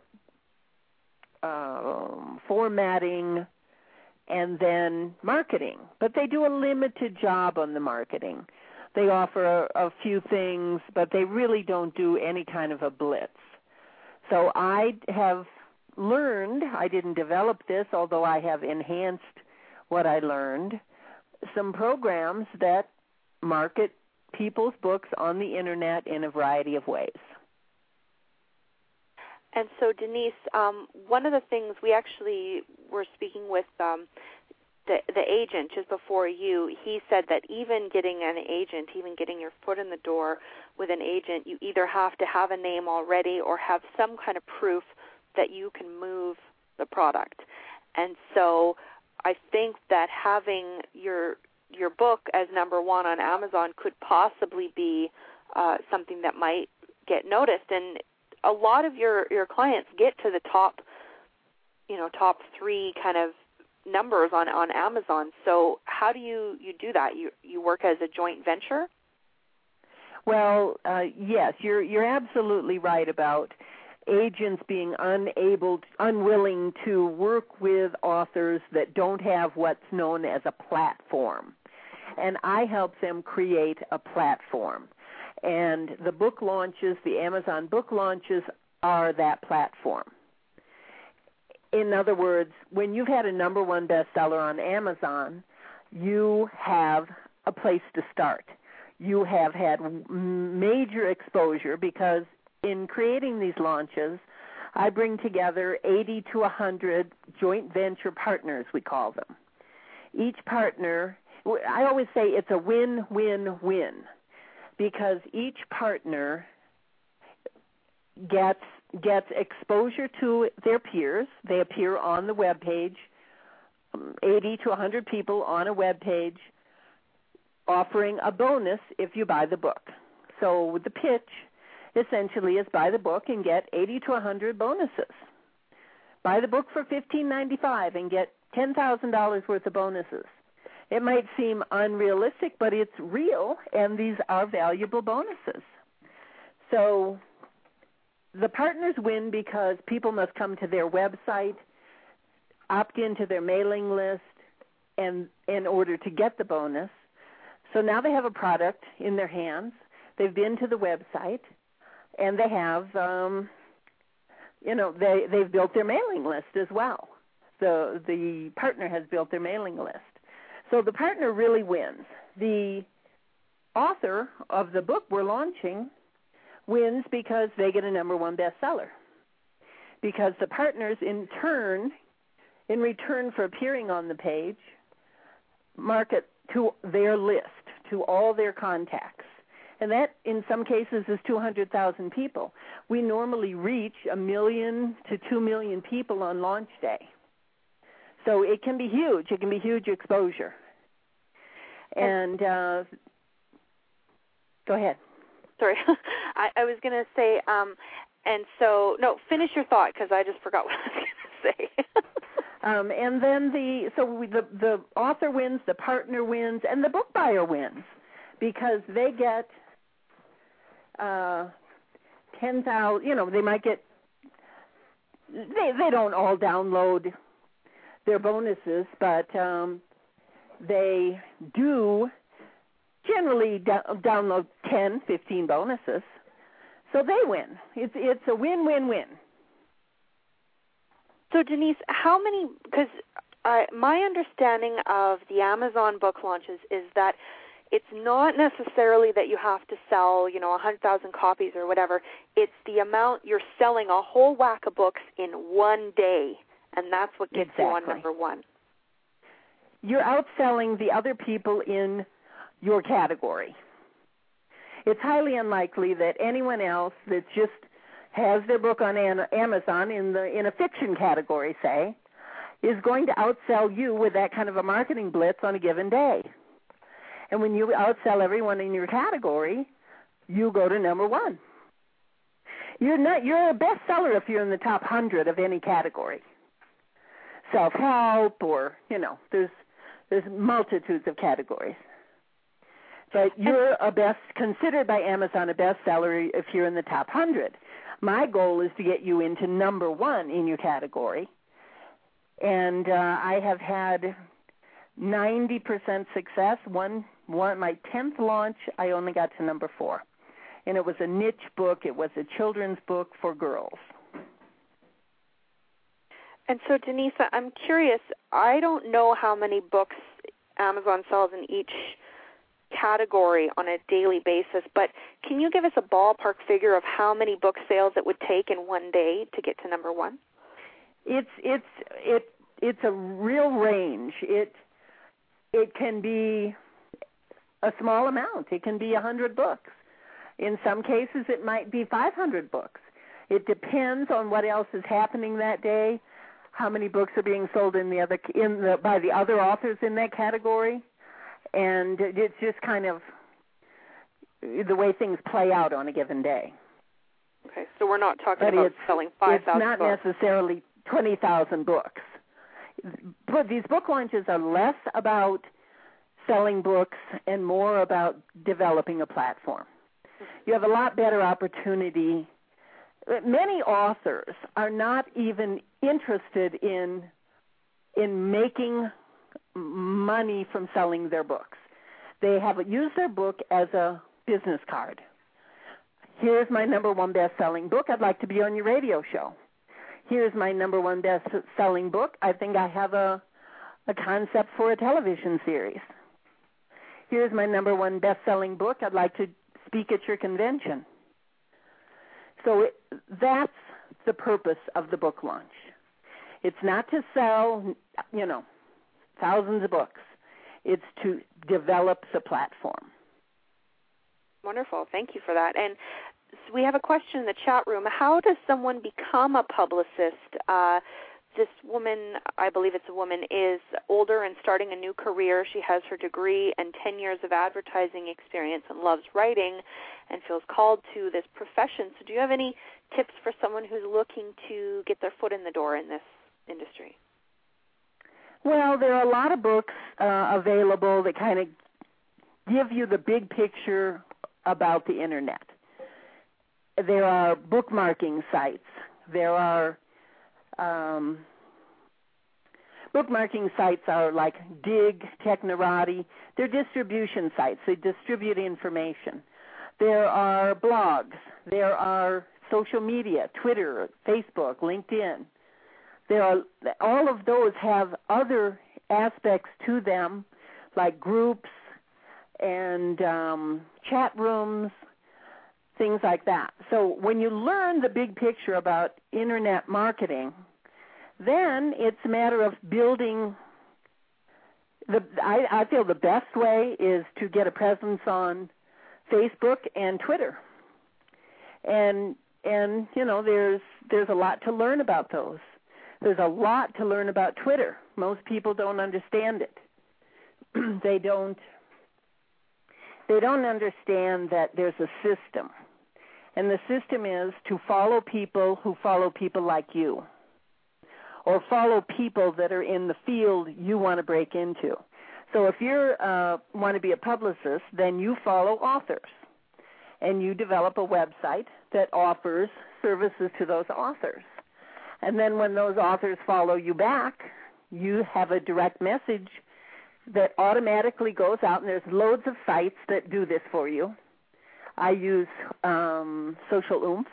uh, formatting, and then marketing. But they do a limited job on the marketing. They offer a, a few things, but they really don't do any kind of a blitz. So I have learned, I didn't develop this, although I have enhanced what I learned, some programs that market people's books on the Internet in a variety of ways. And so, Denise, um, one of the things we actually were speaking with um, the, the agent just before you, he said that even getting an agent, even getting your foot in the door with an agent, you either have to have a name already or have some kind of proof that you can move the product. And so I think that having your your book as number one on Amazon could possibly be uh, something that might get noticed. And a lot of your, your clients get to the top, you know, top three kind of numbers on, on Amazon. So how do you, you do that? You you work as a joint venture? Well, uh, yes, you're you're absolutely right about agents being unable, unwilling to work with authors that don't have what's known as a platform. And I help them create a platform. And the book launches, the Amazon book launches, are that platform. In other words, when you've had a number one bestseller on Amazon, you have a place to start. You have had major exposure because in creating these launches, I bring together eighty to one hundred joint venture partners, we call them. Each partner, I always say it's a win-win-win because each partner gets gets exposure to their peers. They appear on the web page, eighty to one hundred people on a web page, offering a bonus if you buy the book. So the pitch essentially is buy the book and get eighty to one hundred bonuses. Buy the book for fifteen ninety-five and get ten thousand dollars worth of bonuses. It might seem unrealistic, but it's real, and these are valuable bonuses. So the partners win because people must come to their website, opt into their mailing list, and in order to get the bonus. So now they have a product in their hands. They've been to the website, and they have, um, you know, they, they've built their mailing list as well. The, the partner has built their mailing list. So the partner really wins. The author of the book we're launching wins because they get a number one bestseller. Because the partners in turn, in return for appearing on the page, market to their list, to all their contacts. And that, in some cases, is two hundred thousand people. We normally reach a million to two million people on launch day. So it can be huge. It can be huge exposure. And uh, go ahead. Sorry. I, I was going to say, um, and so, no, finish your thought because I just forgot what I was going to say. um, and then the, so we, the, the author wins, the partner wins, and the book buyer wins because they get uh, ten thousand, you know, they might get, they, they don't all download their bonuses, but um, they do generally do- download ten, fifteen bonuses. So they win. It's it's a win-win-win. So Denise, how many, because uh, my understanding of the Amazon book launches is that it's not necessarily that you have to sell, you know, one hundred thousand copies or whatever. It's the amount you're selling a whole whack of books in one day. And that's what gets exactly. you on number one. You're outselling the other people in your category. It's highly unlikely that anyone else that just has their book on Amazon in the in a fiction category, say, is going to outsell you with that kind of a marketing blitz on a given day. And when you outsell everyone in your category, you go to number one. You're not you're a bestseller if you're in the top one hundred of any category. Self-help, or, you know, there's there's multitudes of categories. But you're a best, considered by Amazon a bestseller if you're in the top one hundred. My goal is to get you into number one in your category. And uh, I have had ninety percent success. One, one, my tenth launch, I only got to number four. And it was a niche book. It was a children's book for girls. And so, Denise, I'm curious. I don't know how many books Amazon sells in each category on a daily basis, but can you give us a ballpark figure of how many book sales it would take in one day to get to number one? It's it's it it's a real range. It it can be a small amount. It can be a hundred books. In some cases, it might be five hundred books. It depends on what else is happening that day, how many books are being sold in the other in the by the other authors in that category, and it's just kind of the way things play out on a given day. Okay, so we're not talking but about it's, selling five thousand books. It's not necessarily twenty thousand books. But these book launches are less about selling books and more about developing a platform. You have a lot better opportunity. Many authors are not even interested in in making money from selling their books. They have used their book as a business card. Here's my number one best-selling book. I'd like to be on your radio show. Here's my number one best-selling book. I think I have a, a concept for a television series. Here's my number one best-selling book. I'd like to speak at your convention. So it, that's the purpose of the book launch. It's not to sell, you know, thousands of books. It's to develop the platform. Wonderful. Thank you for that. And so we have a question in the chat room. How does someone become a publicist? Uh, this woman, I believe it's a woman, is older and starting a new career. She has her degree and ten years of advertising experience and loves writing and feels called to this profession. So do you have any tips for someone who's looking to get their foot in the door in this industry? Well, there are a lot of books uh, available that kind of give you the big picture about the Internet. There are bookmarking sites. There are um, bookmarking sites are like Dig, Technorati. They're distribution sites. They distribute information. There are blogs. There are social media, Twitter, Facebook, LinkedIn. There are all of those have other aspects to them, like groups and um, chat rooms, things like that. So when you learn the big picture about Internet marketing, then it's a matter of building. The I, I feel the best way is to get a presence on Facebook and Twitter, and and you know there's there's a lot to learn about those. There's a lot to learn about Twitter. Most people don't understand it. they don't. They don't understand that there's a system, and the system is to follow people who follow people like you, or follow people that are in the field you want to break into. So if you uh, want to be a publicist, then you follow authors, and you develop a website that offers services to those authors. And then when those authors follow you back, you have a direct message that automatically goes out, and there's loads of sites that do this for you. I use um, Social Oomph,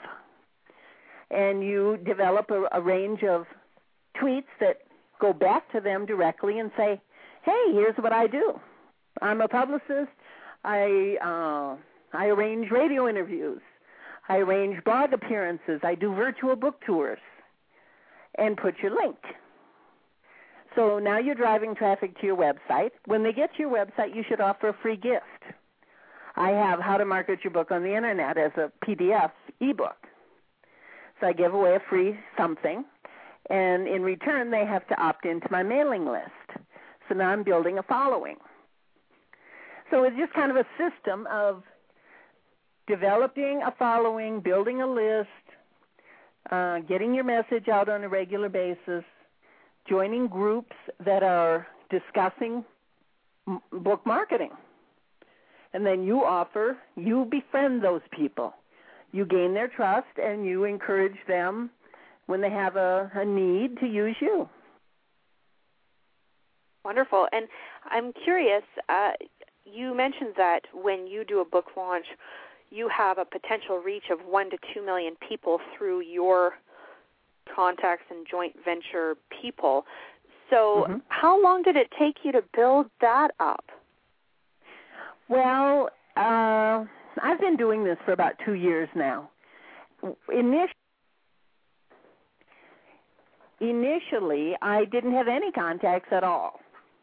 and you develop a, a range of tweets that go back to them directly and say, hey, here's what I do. I'm a publicist. I uh, I arrange radio interviews. I arrange blog appearances. I do virtual book tours. And put your link. So now you're driving traffic to your website. When they get to your website, you should offer a free gift. I have How to Market Your Book on the Internet as a P D F ebook. So I give away a free something, and in return they have to opt into my mailing list. So now I'm building a following. So it's just kind of a system of developing a following, building a list, Uh, getting your message out on a regular basis, joining groups that are discussing m- book marketing. And then you offer, you befriend those people. You gain their trust, and you encourage them when they have a, a need to use you. Wonderful. And I'm curious, uh, you mentioned that when you do a book launch, you have a potential reach of one to two million people through your contacts and joint venture people. So mm-hmm. how long did it take you to build that up? Well, uh, I've been doing this for about two years now. Initially, initially, I didn't have any contacts at all.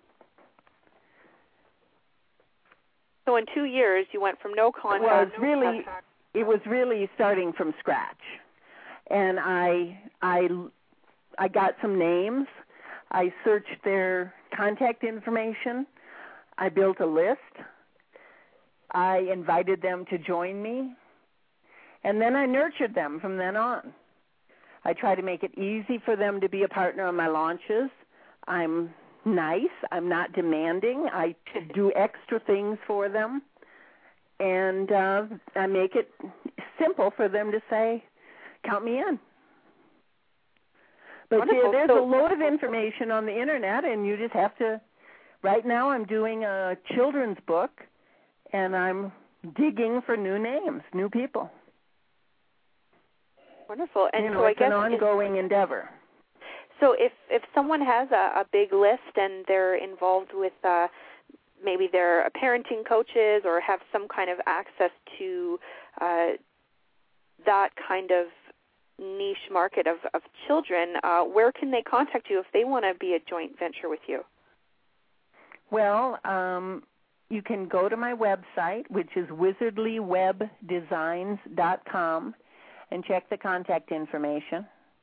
So in two years, you went from no contacts. It was no really, contact. it was really starting from scratch, and I, I, I got some names. I searched their contact information. I built a list. I invited them to join me, and then I nurtured them from then on. I try to make it easy for them to be a partner on my launches. I'm nice. I'm not demanding. I do extra things for them, and uh, I make it simple for them to say, count me in. But Wonderful. there's So, a load of information on the Internet, and you just have to, right now I'm doing a children's book, and I'm digging for new names, new people. Wonderful. And you know, so I it's guess an ongoing if, endeavor. So if, if someone has a, a big list and they're involved with uh, maybe they're parenting coaches or have some kind of access to uh, that kind of niche market of, of children, uh, where can they contact you if they want to be a joint venture with you? Well, um, you can go to my website, which is wizardly web designs dot com, and check the contact information.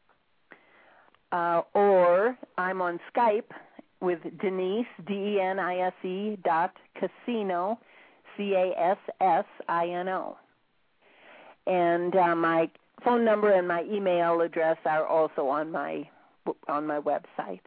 Uh, or I'm on Skype with Denise, D E N I S E dot Cassino, C A S S I N O. And uh, my phone number and my email address are also on my on my website.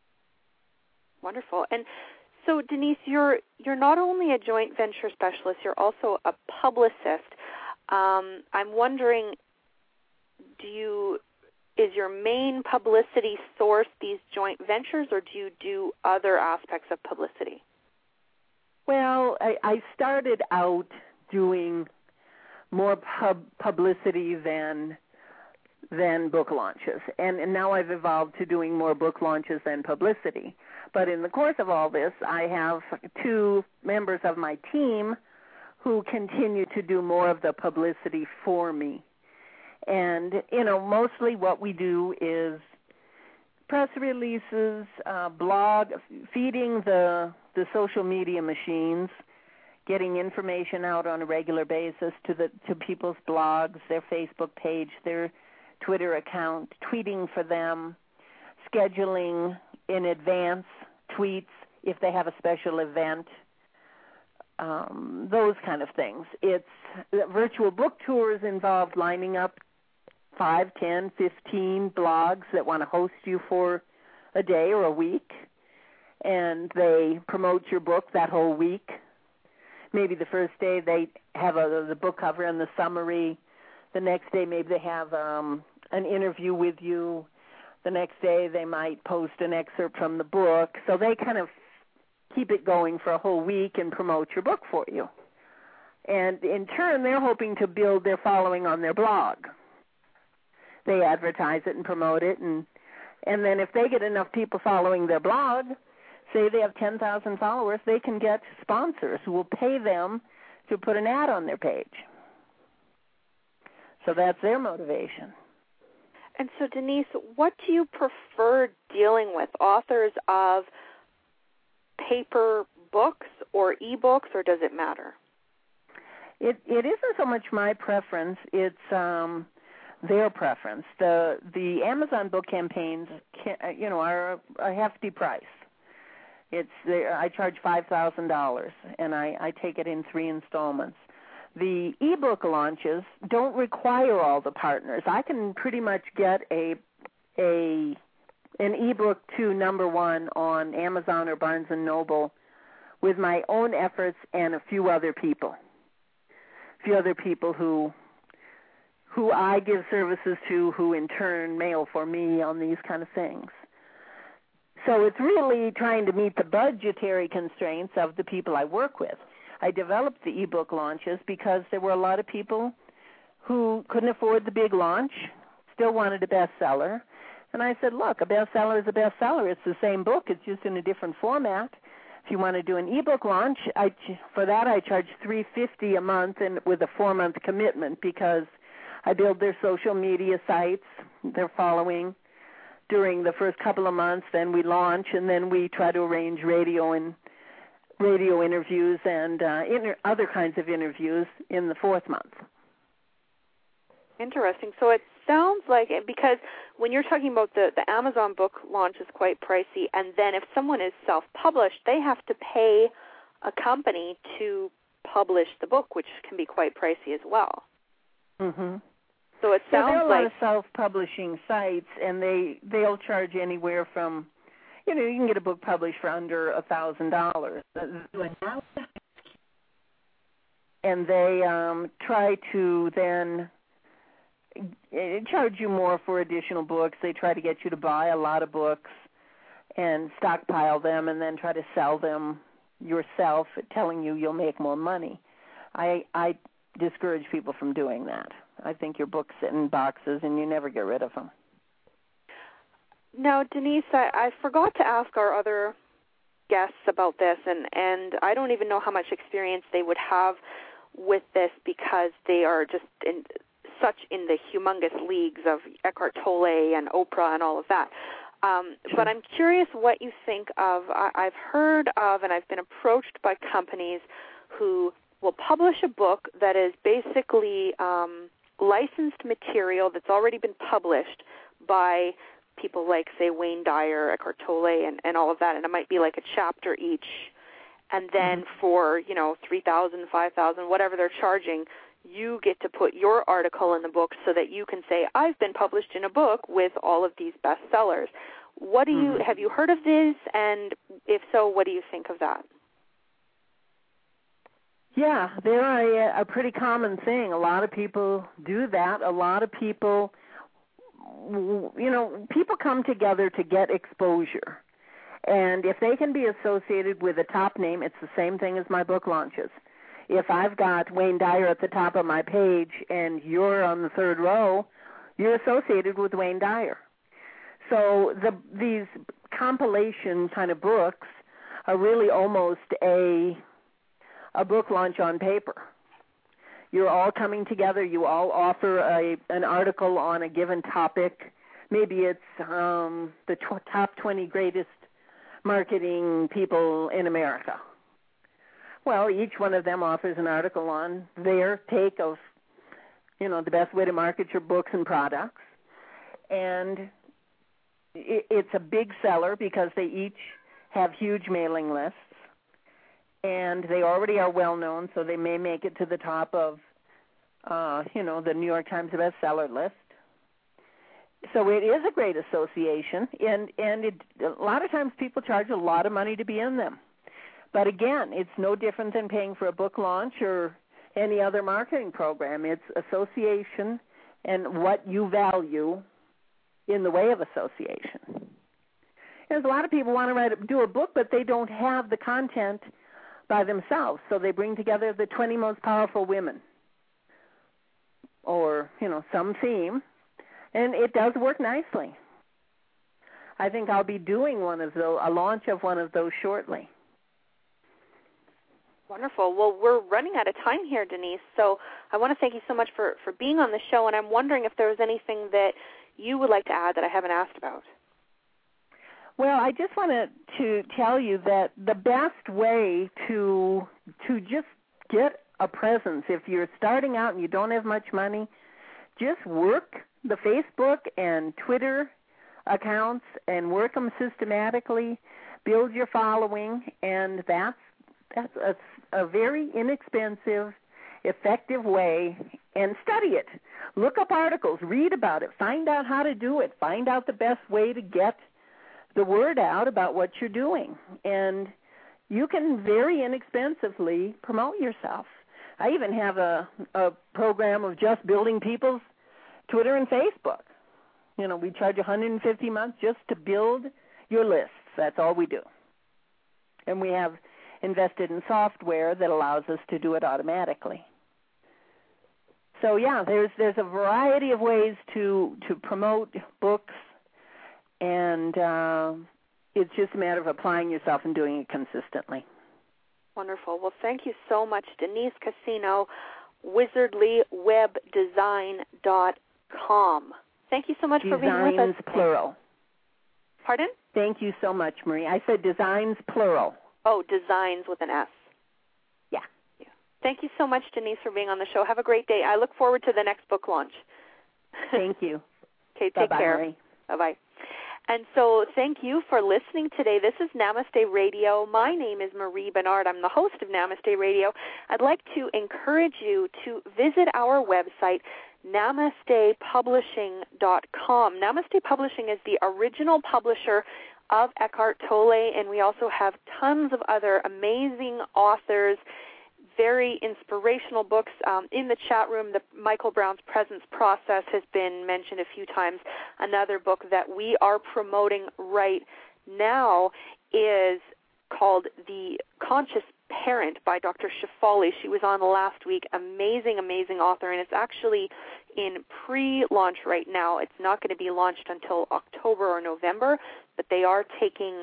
Wonderful. And so, Denise, you're you're not only a joint venture specialist, you're also a publicist. Um, I'm wondering, do you is your main publicity source these joint ventures, or do you do other aspects of publicity? Well, I, I started out doing more pub publicity than than book launches, and, and now I've evolved to doing more book launches than publicity. But in the course of all this, I have two members of my team who continue to do more of the publicity for me. And, you know, mostly what we do is press releases, uh, blog, feeding the, the social media machines, getting information out on a regular basis to the to people's blogs, their Facebook page, their Twitter account, tweeting for them, scheduling in advance tweets if they have a special event, um, those kind of things. It's virtual book tours involved lining up five, ten, fifteen blogs that want to host you for a day or a week, and they promote your book that whole week. Maybe the first day they have a, the book cover and the summary. The next day maybe they have um, an interview with you. The next day they might post an excerpt from the book. So they kind of keep it going for a whole week and promote your book for you. And in turn, they're hoping to build their following on their blog. They advertise it and promote it. And, and then if they get enough people following their blog, say they have ten thousand followers, they can get sponsors who will pay them to put an ad on their page. So that's their motivation. And so, Denise, what do you prefer dealing with, authors of paper books or e-books, or does it matter? It it isn't so much my preference; it's um, their preference. The the Amazon book campaigns, can, you know, are a hefty price. It's I charge five thousand dollars, and I, I take it in three installments. The ebook launches don't require all the partners. I can pretty much get a a an ebook to number one on Amazon or Barnes and Noble with my own efforts and a few other people. A few other people who who I give services to, who in turn mail for me on these kind of things. So it's really trying to meet the budgetary constraints of the people I work with. I developed the ebook launches because there were a lot of people who couldn't afford the big launch, still wanted a bestseller, And I said, look, a bestseller is a bestseller. It's the same book. It's just in a different format. If you want to do an ebook launch, I, for that I charge three hundred fifty dollars a month and with a four-month commitment because I build their social media sites, their following during the first couple of months. Then we launch, and then we try to arrange radio and radio interviews and uh, inter- other kinds of interviews in the fourth month. Interesting. So it sounds like, because when you're talking about the, the Amazon book launch is quite pricey, and then if someone is self-published, they have to pay a company to publish the book, which can be quite pricey as well. Mm-hmm. So it sounds yeah, there are a like lot of self-publishing sites, and they, they'll charge anywhere from, you know, you can get a book published for under a thousand dollars. And they um, try to then charge you more for additional books. They try to get you to buy a lot of books and stockpile them and then try to sell them yourself, telling you you'll make more money. I, I discourage people from doing that. I think your books sit in boxes and you never get rid of them. Now, Denise, I, I forgot to ask our other guests about this, and, and I don't even know how much experience they would have with this because they are just in such in the humongous leagues of Eckhart Tolle and Oprah and all of that. Um, sure. But I'm curious what you think of, I, I've heard of and I've been approached by companies who will publish a book that is basically um, licensed material that's already been published by people like, say, Wayne Dyer, Eckhart Tolle, and, and all of that, and it might be like a chapter each. And then mm-hmm. for, you know, three thousand dollars, five thousand dollars, whatever they're charging, you get to put your article in the book so that you can say, I've been published in a book with all of these bestsellers. What do you, mm-hmm. have you heard of this? And if so, what do you think of that? Yeah, they're a, a pretty common thing. A lot of people do that. A lot of people, you know, people come together to get exposure. And if they can be associated with a top name, it's the same thing as my book launches. If I've got Wayne Dyer at the top of my page and you're on the third row, you're associated with Wayne Dyer. So the, these compilation kind of books are really almost a a book launch on paper. You're all coming together. You all offer a an article on a given topic. Maybe it's um, the tw- top twenty greatest marketing people in America. Well, each one of them offers an article on their take of, you know, the best way to market your books and products. And it, it's a big seller because they each have huge mailing lists. And they already are well known, so they may make it to the top of, uh, you know, the New York Times bestseller list. So it is a great association, and and it, a lot of times people charge a lot of money to be in them. But again, it's no different than paying for a book launch or any other marketing program. It's association and what you value in the way of association. There's a lot of people want to write, do a book, but they don't have the content by themselves, so they bring together the twenty most powerful women or, you know, some theme, and it does work nicely. I think I'll be doing one of those, a launch of one of those shortly. Wonderful. Well, we're running out of time here, Denise, so I want to thank you so much for, for being on the show, and I'm wondering if there was anything that you would like to add that I haven't asked about. Well, I just wanted to tell you that the best way to to just get a presence, if you're starting out and you don't have much money, just work the Facebook and Twitter accounts and work them systematically, build your following, and that's that's a, a very inexpensive, effective way, and study it. Look up articles, read about it, find out how to do it, find out the best way to get the word out about what you're doing. And you can very inexpensively promote yourself. I even have a, a program of just building people's Twitter and Facebook. You know, we charge one hundred fifty dollars a month just to build your lists. That's all we do. And we have invested in software that allows us to do it automatically. So, yeah, there's there's a variety of ways to, to promote books and uh, it's just a matter of applying yourself and doing it consistently. Wonderful. Well, thank you so much, Denise Cassino, wizardly web design dot com. Thank you so much Designs, for being with us. Designs, plural. Pardon? Thank you so much, Marie. I said designs, plural. Oh, designs with an S. Yeah. yeah. Thank you so much, Denise, for being on the show. Have a great day. I look forward to the next book launch. Thank you. Okay, take Bye-bye, care. Marie. Bye-bye. And so thank you for listening today. This is Namaste Radio. My name is Marie Bernard. I'm the host of Namaste Radio. I'd like to encourage you to visit our website, namaste publishing dot com. Namaste Publishing is the original publisher of Eckhart Tolle, and we also have tons of other amazing authors, very inspirational books. Um, in the chat room, the Michael Brown's Presence Process has been mentioned a few times. Another book that we are promoting right now is called The Conscious Parent by Doctor Shefali. She was on last week. Amazing, amazing author, and it's actually in pre-launch right now. It's not going to be launched until October or November, but they are taking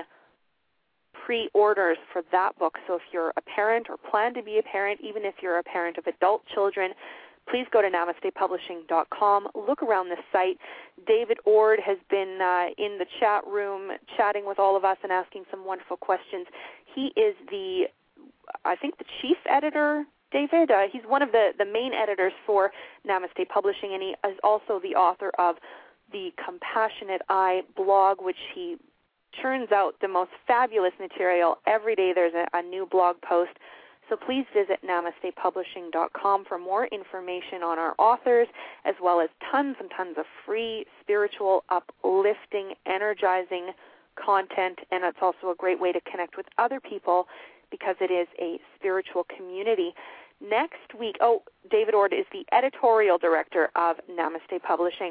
pre-orders for that book. So if you're a parent or plan to be a parent, even if you're a parent of adult children, please go to namaste publishing dot com. Look around the site. David Ord has been uh, in the chat room chatting with all of us and asking some wonderful questions. He is the, I think, the chief editor, David. Uh, he's one of the, the main editors for Namaste Publishing, and he is also the author of the Compassionate Eye blog, which he churns out the most fabulous material. Every day there's a, a new blog post. So please visit namaste publishing dot com for more information on our authors, as well as tons and tons of free, spiritual, uplifting, energizing content. And it's also a great way to connect with other people because it is a spiritual community. Next week, oh, David Ord is the editorial director of Namaste Publishing.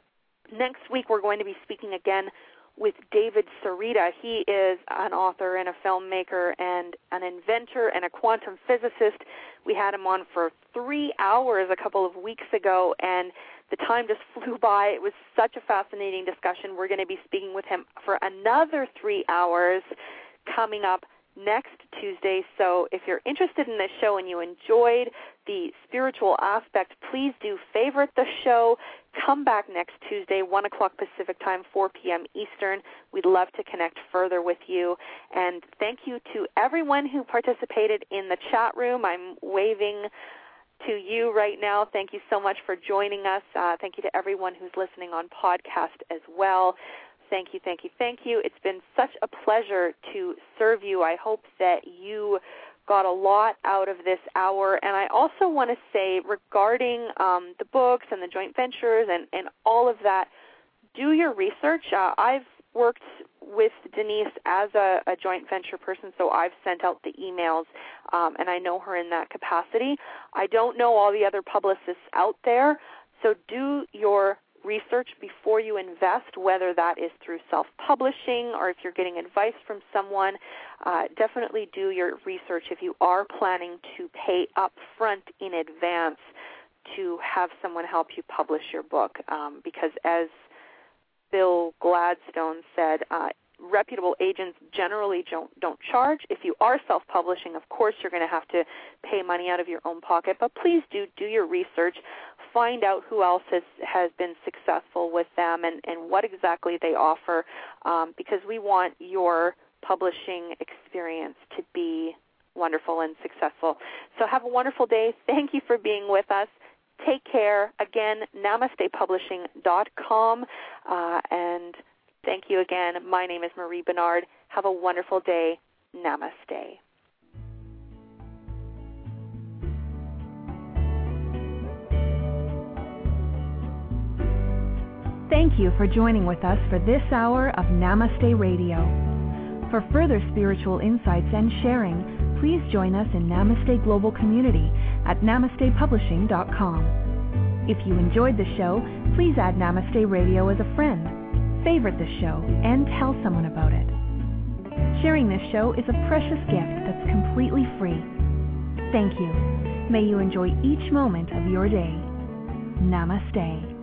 Next week we're going to be speaking again with David Sarita. He is an author and a filmmaker and an inventor and a quantum physicist. We had him on for three hours a couple of weeks ago, and the time just flew by. It was such a fascinating discussion. We're going to be speaking with him for another three hours coming up next Tuesday. So if you're interested in this show and you enjoyed the spiritual aspect, please do favorite the show. Come back next Tuesday, one o'clock Pacific time, four p.m. Eastern. We'd love to connect further with you. And thank you to everyone who participated in the chat room. I'm waving to you right now. Thank you so much for joining us. Uh, thank you to everyone who's listening on podcast as well. Thank you, thank you, thank you. It's been such a pleasure to serve you. I hope that you got a lot out of this hour. And I also want to say regarding um, the books and the joint ventures and, and all of that, do your research. Uh, I've worked with Denise as a, a joint venture person, so I've sent out the emails, um, and I know her in that capacity. I don't know all the other publicists out there, so do your research before you invest, whether that is through self-publishing or if you're getting advice from someone. Uh, definitely do your research if you are planning to pay up front in advance to have someone help you publish your book, um, because as Bill Gladstone said, uh, reputable agents generally don't, don't charge. If you are self-publishing, of course you're going to have to pay money out of your own pocket, but please do do your research. Find out who else has, has been successful with them and, and what exactly they offer, um, because we want your publishing experience to be wonderful and successful. So have a wonderful day. Thank you for being with us. Take care. Again, namaste publishing dot com, uh, and thank you again. My name is Marie Bernard. Have a wonderful day. Namaste. Thank you for joining with us for this hour of Namaste Radio. For further spiritual insights and sharing, please join us in Namaste Global Community at namaste publishing dot com. If you enjoyed the show, please add Namaste Radio as a friend, favorite the show, and tell someone about it. Sharing this show is a precious gift that's completely free. Thank you. May you enjoy each moment of your day. Namaste.